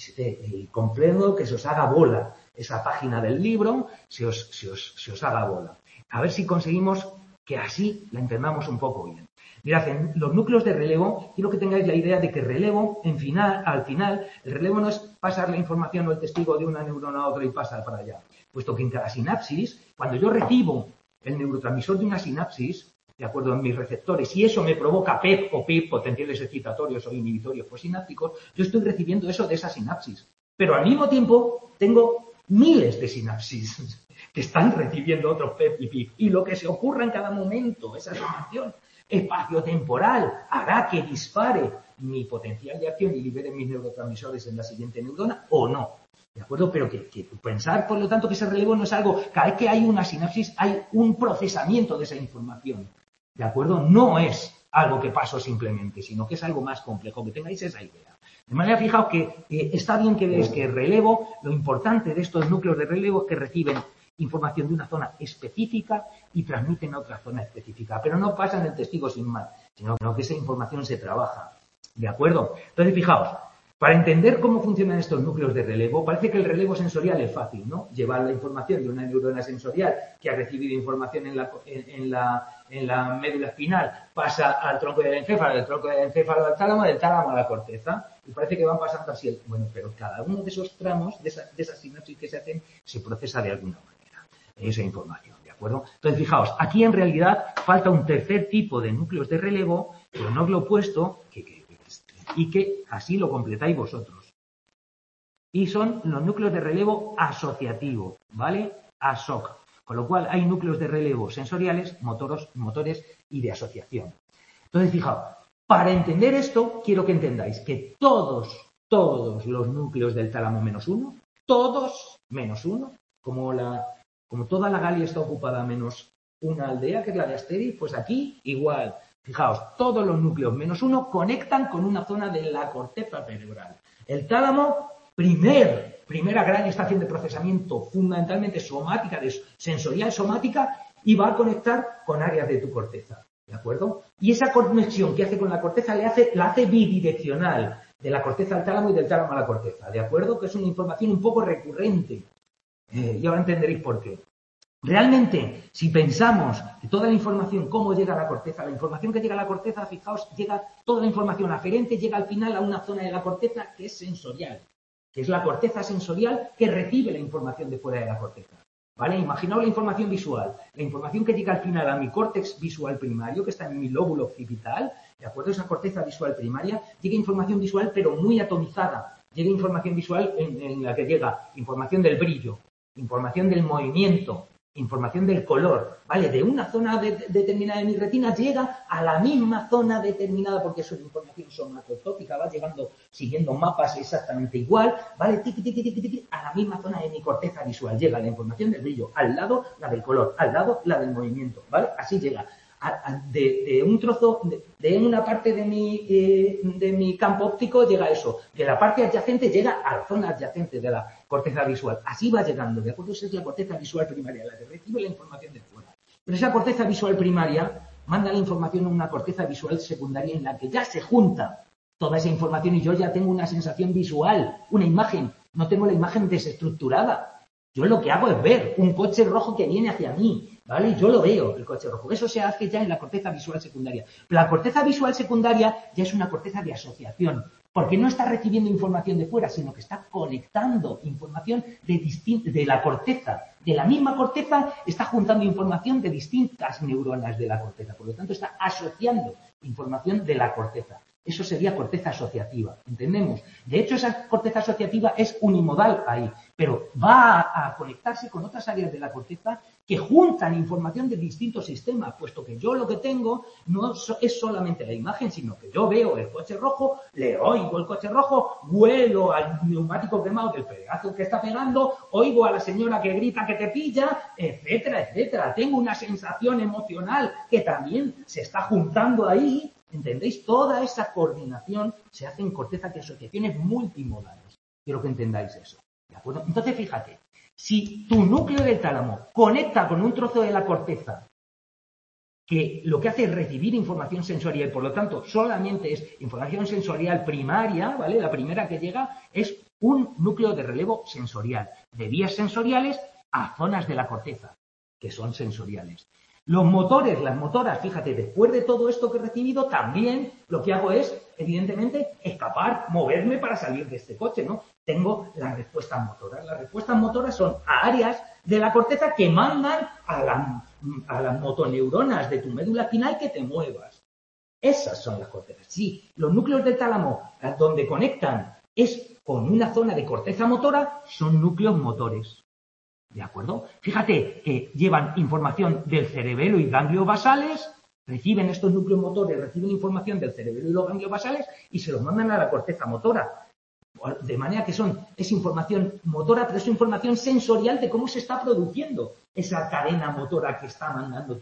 y comprendo que se os haga bola esa página del libro, se os haga bola. A ver si conseguimos que así la entendamos un poco bien. Mirad, en los núcleos de relevo, quiero que tengáis la idea de que relevo, al final, el relevo no es pasar la información o el testigo de una neurona a otra y pasar para allá. Puesto que en cada sinapsis, cuando yo recibo el neurotransmisor de una sinapsis, de acuerdo en mis receptores, y eso me provoca PEP o PIP, potenciales excitatorios o inhibitorios posinápticos, yo estoy recibiendo eso de esa sinapsis. Pero al mismo tiempo tengo miles de sinapsis que están recibiendo otros PEP y PIP. Y lo que se ocurra en cada momento, esa asociación espaciotemporal, hará que dispare mi potencial de acción y libere mis neurotransmisores en la siguiente neurona o no. ¿De acuerdo? Pero que pensar, por lo tanto, que ese relevo no es algo, cada vez que hay una sinapsis hay un procesamiento de esa información. ¿De acuerdo? No es algo que paso simplemente, sino que es algo más complejo, que tengáis esa idea. De manera, fijaos que está bien que veáis que el relevo, lo importante de estos núcleos de relevo es que reciben información de una zona específica y transmiten a otra zona específica, pero no pasan el testigo sin más, sino que esa información se trabaja. ¿De acuerdo? Entonces, fijaos, para entender cómo funcionan estos núcleos de relevo, parece que el relevo sensorial es fácil, ¿no? Llevar la información de una neurona sensorial que ha recibido información en la médula espinal, pasa al tronco del encéfalo, del tronco del encéfalo al tálamo, del tálamo a la corteza, y parece que van pasando así. Bueno, pero cada uno de esos tramos, de esas sinapsis que se hacen, se procesa de alguna manera esa información, ¿de acuerdo? Entonces, fijaos, aquí en realidad falta un tercer tipo de núcleos de relevo, pero no lo he puesto, y que así lo completáis vosotros. Y son los núcleos de relevo asociativo, ¿vale? ASOC. Con lo cual hay núcleos de relevo sensoriales, motores y de asociación. Entonces, fijaos, para entender esto, quiero que entendáis que todos los núcleos del tálamo menos uno, todos menos uno, como toda la Galia está ocupada menos una aldea, que es la de Asteris, pues aquí igual. Fijaos, todos los núcleos menos uno conectan con una zona de la corteza cerebral. El tálamo, primera gran estación de procesamiento fundamentalmente somática, sensorial somática, y va a conectar con áreas de tu corteza. ¿De acuerdo? Y esa conexión que hace con la corteza la hace bidireccional, de la corteza al tálamo y del tálamo a la corteza. ¿De acuerdo? Que es una información un poco recurrente. Y ahora entenderéis por qué. Realmente, si pensamos que toda la información, cómo llega a la corteza, la información que llega a la corteza, fijaos, llega toda la información aferente, llega al final a una zona de la corteza que es sensorial, que es la corteza sensorial que recibe la información de fuera de la corteza. ¿Vale? Imaginaos la información visual, la información que llega al final a mi córtex visual primario, que está en mi lóbulo occipital, ¿de acuerdo? Esa corteza visual primaria, llega información visual pero muy atomizada, llega información visual en la que llega información del brillo, información del movimiento, información del color, ¿vale? De una zona determinada de mi retina llega a la misma zona determinada, porque eso es información somatotópica, va llegando siguiendo mapas exactamente igual, ¿vale? Tiqui, tiqui, tiqui, tiqui, a la misma zona de mi corteza visual llega la información del brillo, al lado la del color, al lado la del movimiento, ¿vale? Así llega. De un trozo, de una parte de mi campo óptico llega eso, de la parte adyacente llega a la zona adyacente de la corteza visual. Así va llegando, ¿de acuerdo? Esa es la corteza visual primaria, la que recibe la información de fuera. Pero esa corteza visual primaria manda la información a una corteza visual secundaria en la que ya se junta toda esa información y yo ya tengo una sensación visual, una imagen, no tengo la imagen desestructurada. Yo lo que hago es ver un coche rojo que viene hacia mí, ¿vale? Yo lo veo, el coche rojo. Eso se hace ya en la corteza visual secundaria. Pero la corteza visual secundaria ya es una corteza de asociación, porque no está recibiendo información de fuera, sino que está conectando información de la corteza. De la misma corteza está juntando información de distintas neuronas de la corteza. Por lo tanto, está asociando información de la corteza. Eso sería corteza asociativa, ¿entendemos? De hecho, esa corteza asociativa es unimodal ahí, pero va a conectarse con otras áreas de la corteza que juntan información de distintos sistemas, puesto que yo lo que tengo no es solamente la imagen, sino que yo veo el coche rojo, le oigo el coche rojo, huelo al neumático quemado del pedazo que está pegando, oigo a la señora que grita que te pilla, etcétera, etcétera. Tengo una sensación emocional que también se está juntando ahí. ¿Entendéis? Toda esa coordinación se hace en corteza de asociaciones multimodales. Quiero que entendáis eso. ¿De acuerdo? Entonces, fíjate, si tu núcleo del tálamo conecta con un trozo de la corteza que lo que hace es recibir información sensorial, por lo tanto, solamente es información sensorial primaria, ¿vale? La primera que llega es un núcleo de relevo sensorial, de vías sensoriales a zonas de la corteza, que son sensoriales. Los motores, las motoras, fíjate, después de todo esto que he recibido, también lo que hago es, evidentemente, escapar, moverme para salir de este coche, ¿no? Tengo las respuestas motoras. Las respuestas motoras son áreas de la corteza que mandan a las motoneuronas de tu médula espinal que te muevas. Esas son las cortezas. Sí, los núcleos del tálamo, donde conectan es con una zona de corteza motora, son núcleos motores. ¿De acuerdo? Fíjate que llevan información del cerebelo y ganglios basales, reciben estos núcleos motores, reciben información del cerebelo y los ganglios basales y se los mandan a la corteza motora. De manera que es información motora, pero es información sensorial de cómo se está produciendo esa cadena motora que está mandando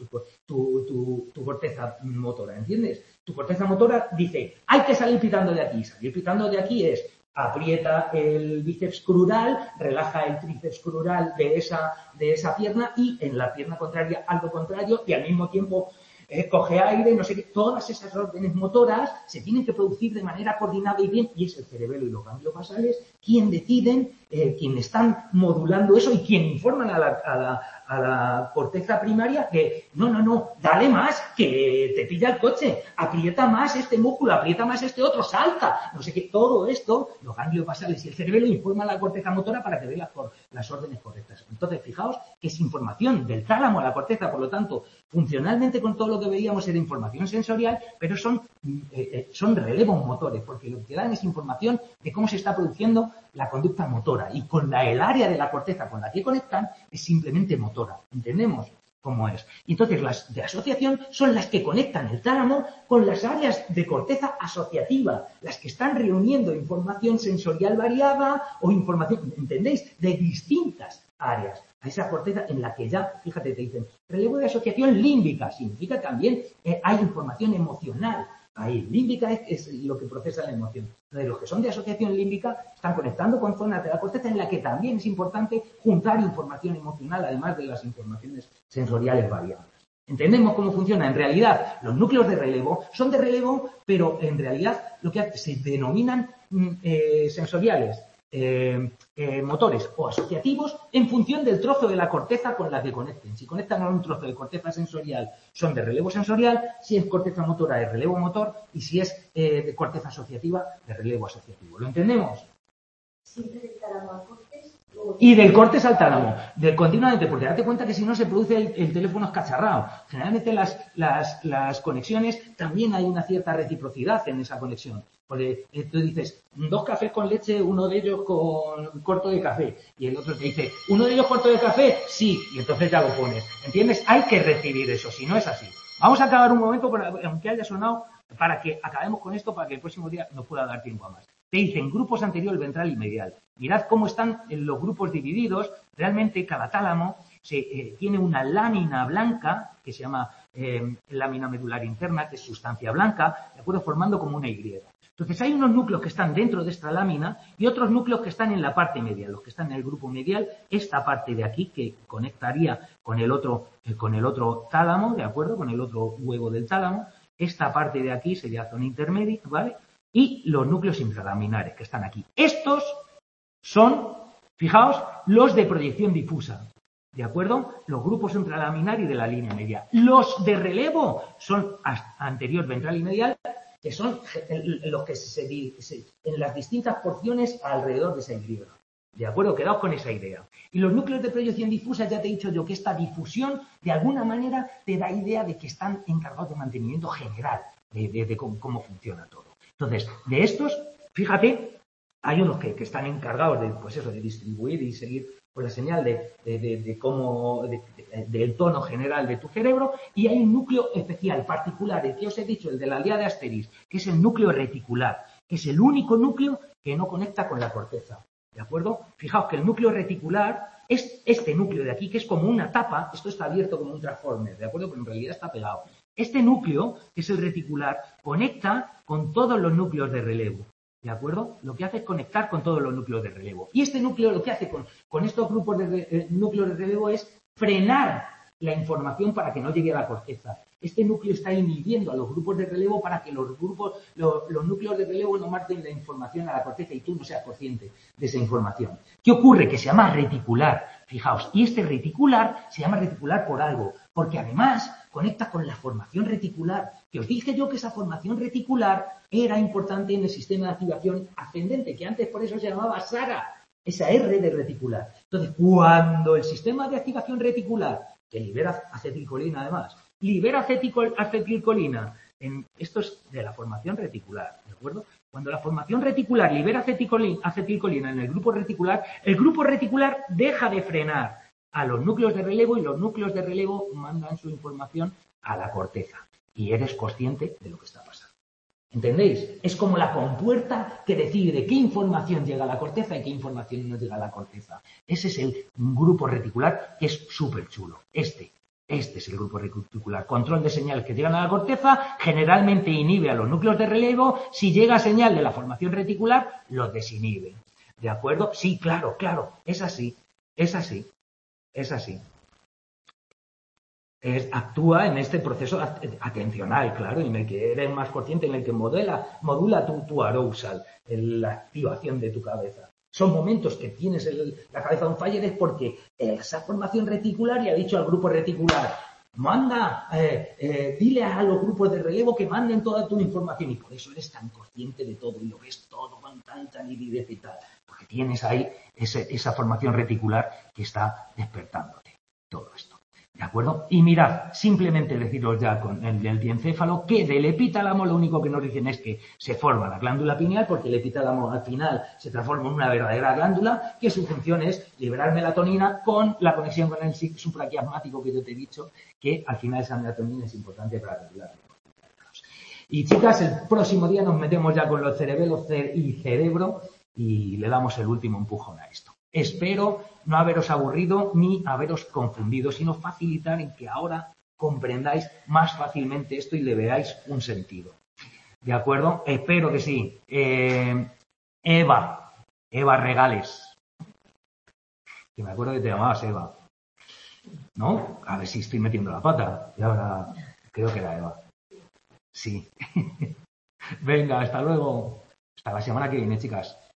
tu corteza motora, ¿entiendes? Tu corteza motora dice, hay que salir pitando de aquí. Salir pitando de aquí es aprieta el bíceps crural, relaja el tríceps crural de esa pierna y en la pierna contraria algo contrario y al mismo tiempo coge aire, no sé qué. Todas esas órdenes motoras se tienen que producir de manera coordinada y bien y es el cerebelo y los ganglios basales quien deciden, quien están modulando eso y quien informan a la corteza primaria que no, dale más, que te pilla el coche, aprieta más este músculo, aprieta más este otro, salta, no sé qué. Todo esto, los ganglios basales y el cerebelo informan a la corteza motora para que dé las órdenes correctas. Entonces, fijaos que es información del tálamo a la corteza, por lo tanto, funcionalmente con todo lo que veíamos era información sensorial, pero son relevos motores, porque lo que dan es información de cómo se está produciendo la conducta motora y con el área de la corteza con la que conectan es simplemente motora. ¿Entendemos cómo es? Y entonces las de asociación son las que conectan el tálamo con las áreas de corteza asociativa, las que están reuniendo información sensorial variada o información, ¿entendéis?, de distintas áreas. A esa corteza en la que ya, fíjate, te dicen, relevo de asociación límbica, significa también hay información emocional. Ahí, límbica es lo que procesa la emoción. Entonces, los que son de asociación límbica están conectando con zonas de la corteza en la que también es importante juntar información emocional, además de las informaciones sensoriales variadas. ¿Entendemos cómo funciona? En realidad, los núcleos de relevo son de relevo, pero en realidad lo que se denominan sensoriales. motores o asociativos en función del trozo de la corteza con la que conecten. Si conectan a un trozo de corteza sensorial, son de relevo sensorial; si es corteza motora, de relevo motor; y si es de corteza asociativa, de relevo asociativo. ¿Lo entendemos? Siempre del tálamo al cortes. Y del cortes al tálamo, continuamente, porque date cuenta que si no se produce el teléfono escacharrado. Generalmente las conexiones, también hay una cierta reciprocidad en esa conexión. Porque tú dices, 2 cafés con leche, uno de ellos con corto de café. Y el otro te dice, ¿uno de ellos corto de café? Sí. Y entonces ya lo pones. ¿Entiendes? Hay que recibir eso, si no es así. Vamos a acabar un momento, aunque haya sonado, para que acabemos con esto, para que el próximo día nos pueda dar tiempo a más. Te dicen grupos anterior, ventral y medial. Mirad cómo están los grupos divididos. Realmente cada tálamo tiene una lámina blanca, que se llama lámina medular interna, que es sustancia blanca, de acuerdo, formando como una Y. Entonces hay unos núcleos que están dentro de esta lámina y otros núcleos que están en la parte medial. Los que están en el grupo medial, esta parte de aquí que conectaría con el otro tálamo, ¿de acuerdo? Con el otro huevo del tálamo. Esta parte de aquí sería zona intermedia, ¿vale? Y los núcleos infralaminares que están aquí. Estos son, fijaos, los de proyección difusa, ¿de acuerdo? Los grupos intralaminar y de la línea media. Los de relevo son anterior, ventral y medial, que son los que en las distintas porciones alrededor de esa Y. ¿De acuerdo? Quedaos con esa idea. Y los núcleos de proyección difusa, ya te he dicho yo que esta difusión, de alguna manera, te da idea de que están encargados de mantenimiento general, de cómo funciona todo. Entonces, de estos, fíjate, hay unos que están encargados de distribuir y seguir la señal del tono general de tu cerebro, y hay un núcleo especial, particular, el que os he dicho, el de la aldea de Asterix, que es el núcleo reticular, que es el único núcleo que no conecta con la corteza. ¿De acuerdo? Fijaos que el núcleo reticular es este núcleo de aquí, que es como una tapa. Esto está abierto como un transformer, ¿de acuerdo? Pero en realidad está pegado. Este núcleo, que es el reticular, conecta con todos los núcleos de relevo, ¿de acuerdo? Lo que hace es conectar con todos los núcleos de relevo. Y este núcleo lo que hace con estos grupos de núcleos de relevo es frenar la información para que no llegue a la corteza. Este núcleo está inhibiendo a los grupos de relevo para que los núcleos de relevo no marquen la información a la corteza y tú no seas consciente de esa información. ¿Qué ocurre? Que se llama reticular, fijaos. Y este reticular se llama reticular por algo, porque además conecta con la formación reticular, que os dije yo que esa formación reticular era importante en el sistema de activación ascendente, que antes por eso se llamaba SARA, esa R de reticular. Entonces, cuando el sistema de activación reticular, que libera acetilcolina además, libera acetilcolina, esto es de la formación reticular, ¿de acuerdo? Cuando la formación reticular libera acetilcolina en el grupo reticular deja de frenar a los núcleos de relevo y los núcleos de relevo mandan su información a la corteza. Y eres consciente de lo que está pasando. ¿Entendéis? Es como la compuerta que decide qué información llega a la corteza y qué información no llega a la corteza. Ese es el grupo reticular, que es súper chulo. Este es el grupo reticular. Control de señales que llegan a la corteza, generalmente inhibe a los núcleos de relevo. Si llega señal de la formación reticular, los desinhibe. ¿De acuerdo? Sí, claro, es así. Actúa en este proceso atencional, claro, en el que eres más consciente, en el que modula tu arousal, la activación de tu cabeza. Son momentos que tienes la cabeza on fire, es porque esa formación reticular ya ha dicho al grupo reticular, dile a los grupos de relevo que manden toda tu información, y por eso eres tan consciente de todo y lo ves todo con tanta nitidez y tal, porque tienes ahí esa formación reticular que está despertándote todo esto. ¿De acuerdo? Y mirad, simplemente deciros ya con el diencéfalo que del epítálamo lo único que nos dicen es que se forma la glándula pineal, porque el epítálamo al final se transforma en una verdadera glándula, que su función es liberar melatonina con la conexión con el supraquiasmático que yo te he dicho, que al final esa melatonina es importante para regular. Y chicas, el próximo día nos metemos ya con los cerebelos y cerebro y le damos el último empujón a esto. Espero no haberos aburrido ni haberos confundido, sino facilitar en que ahora comprendáis más fácilmente esto y le veáis un sentido. ¿De acuerdo? Espero que sí. Eva Regales. Que me acuerdo que te llamabas Eva. ¿No? A ver si estoy metiendo la pata. Y ahora creo que era Eva. Sí. Venga, hasta luego. Hasta la semana que viene, chicas.